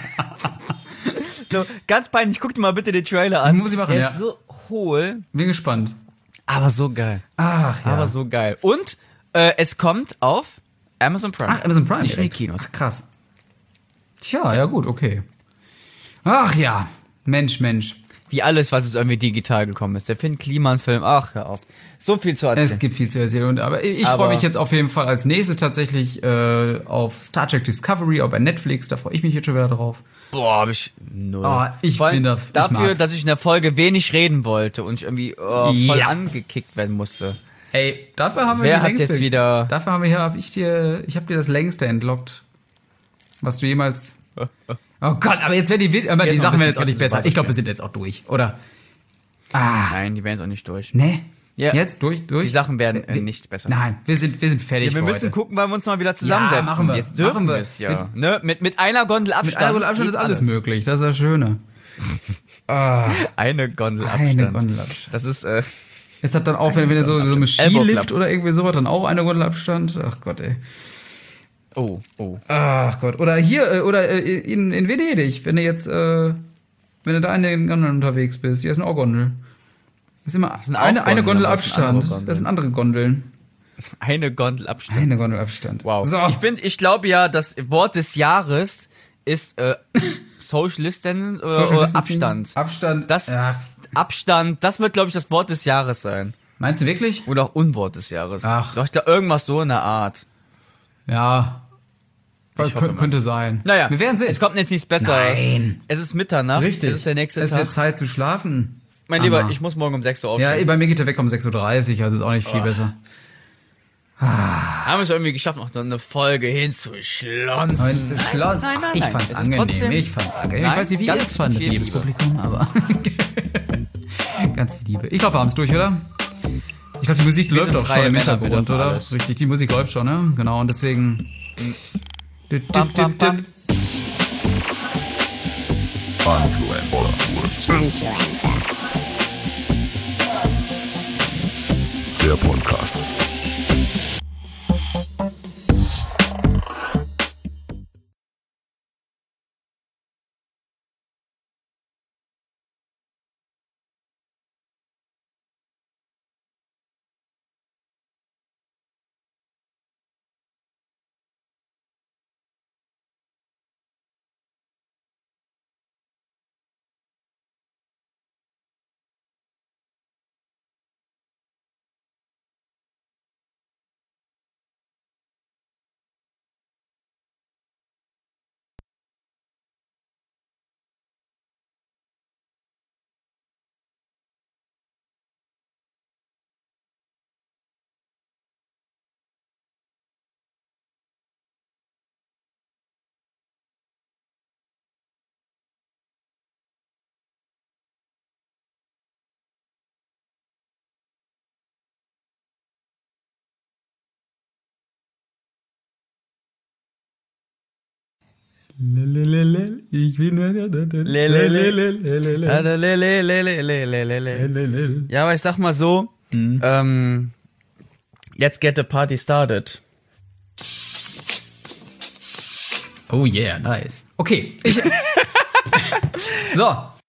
Speaker 2: So, ganz peinlich, guck dir mal bitte den Trailer an.
Speaker 1: Muss ich machen,
Speaker 2: der
Speaker 1: ja.
Speaker 2: ist so hohl.
Speaker 1: Bin gespannt.
Speaker 2: Aber so geil.
Speaker 1: Ach, ja.
Speaker 2: Aber so geil. Und äh, es kommt auf Amazon Prime.
Speaker 1: Ach, Amazon Prime.
Speaker 2: Nicht in die Kinos.
Speaker 1: Ach, krass. Tja, ja gut, okay. Ach ja, Mensch, Mensch.
Speaker 2: Wie alles, was es irgendwie digital gekommen ist. Der Finn Kliman-Film, ach, hör auf. So viel zu erzählen.
Speaker 1: Es gibt viel zu erzählen. Und, aber ich, ich freue mich jetzt auf jeden Fall als nächstes tatsächlich äh, auf Star Trek Discovery, auch bei Netflix. Da freue ich mich jetzt schon wieder drauf.
Speaker 2: Boah, hab ich null.
Speaker 1: Oh, ich bin da, ich
Speaker 2: dafür,
Speaker 1: mag's.
Speaker 2: dass ich in der Folge wenig reden wollte und ich irgendwie oh, voll ja. angekickt werden musste.
Speaker 1: Ey, dafür haben wir
Speaker 2: Wer
Speaker 1: die
Speaker 2: hat
Speaker 1: längste,
Speaker 2: jetzt wieder...
Speaker 1: Dafür haben wir hier, hab ich dir, ich habe dir das längste entlockt, was du jemals... Oh Gott, aber jetzt werden die, aber die Sachen werden jetzt auch nicht besser. Ich glaube, wir sind jetzt auch durch, oder?
Speaker 2: Ah. Nein, die werden jetzt auch nicht durch.
Speaker 1: Nee?
Speaker 2: Ja.
Speaker 1: Jetzt durch, durch?
Speaker 2: Die Sachen werden äh,
Speaker 1: wir,
Speaker 2: nicht besser.
Speaker 1: Nein, wir sind, wir sind fertig
Speaker 2: ja, wir
Speaker 1: für
Speaker 2: müssen
Speaker 1: heute.
Speaker 2: gucken, weil wir uns mal wieder zusammensetzen.
Speaker 1: Ja, machen wir.
Speaker 2: Jetzt dürfen wir es ja. Mit, ne? mit, mit einer Gondel Abstand.
Speaker 1: Mit einer Gondel Abstand ist alles, alles möglich. Das ist das Schöne.
Speaker 2: ah. Eine Gondel Abstand.
Speaker 1: Eine Gondel Abstand.
Speaker 2: Das ist, äh,
Speaker 1: Ist das dann auch, wenn, wenn ihr so, so eine Skilift oder irgendwie sowas, dann auch eine Gondel Abstand? Ach Gott, ey.
Speaker 2: Oh, oh.
Speaker 1: Ach Gott. Oder hier, oder in, in Venedig, wenn du jetzt, äh, wenn du da in den Gondeln unterwegs bist. Hier ist eine auch Gondel. Das ist immer das eine, eine Gondel Abstand. Das sind andere Gondeln.
Speaker 2: Eine Gondel Abstand.
Speaker 1: Eine Gondel Abstand.
Speaker 2: Wow. So. Ich finde, ich glaube ja, das Wort des Jahres ist äh, Social Distancing oder, Social oder Abstand.
Speaker 1: Abstand.
Speaker 2: Das ja. Abstand, das wird, glaube ich, das Wort des Jahres sein.
Speaker 1: Meinst du wirklich?
Speaker 2: Oder auch Unwort des Jahres.
Speaker 1: Ach.
Speaker 2: Doch, da irgendwas so in der Art.
Speaker 1: Ja. Ich Kön- könnte sein.
Speaker 2: Naja,
Speaker 1: wir werden sehen.
Speaker 2: Es kommt jetzt nichts Besseres.
Speaker 1: Nein.
Speaker 2: Es ist Mitternacht.
Speaker 1: Richtig.
Speaker 2: Es ist der nächste
Speaker 1: es
Speaker 2: Tag.
Speaker 1: Es wird Zeit zu schlafen.
Speaker 2: Mein Lieber, ich muss morgen um sechs Uhr aufstehen.
Speaker 1: Ja, bei mir geht der weg um sechs Uhr dreißig, also ist auch nicht viel oh. besser.
Speaker 2: Haben wir es irgendwie geschafft, noch so eine Folge hinzuschlonzen.
Speaker 1: Hinzuschlonzen. Nein, nein, nein, ich fand's angenehm. Ich fand's angenehm. Nein, ich weiß nicht, wie ihr es fandet, liebes Publikum, aber ganz viel Liebe. Ich glaube, wir haben es durch, oder? Ich glaube, die Musik läuft doch schon im Hintergrund, oder? Alles. Richtig, die Musik läuft schon, ne? Genau, und deswegen...
Speaker 2: Bam, bam, bam.
Speaker 3: Influencer.
Speaker 4: Influencer.
Speaker 3: Der Podcast.
Speaker 1: Ich bin
Speaker 2: ja, aber ich sag mal so, mhm. ähm, let's get the party started.
Speaker 1: Oh yeah, nice. Okay, ich, So.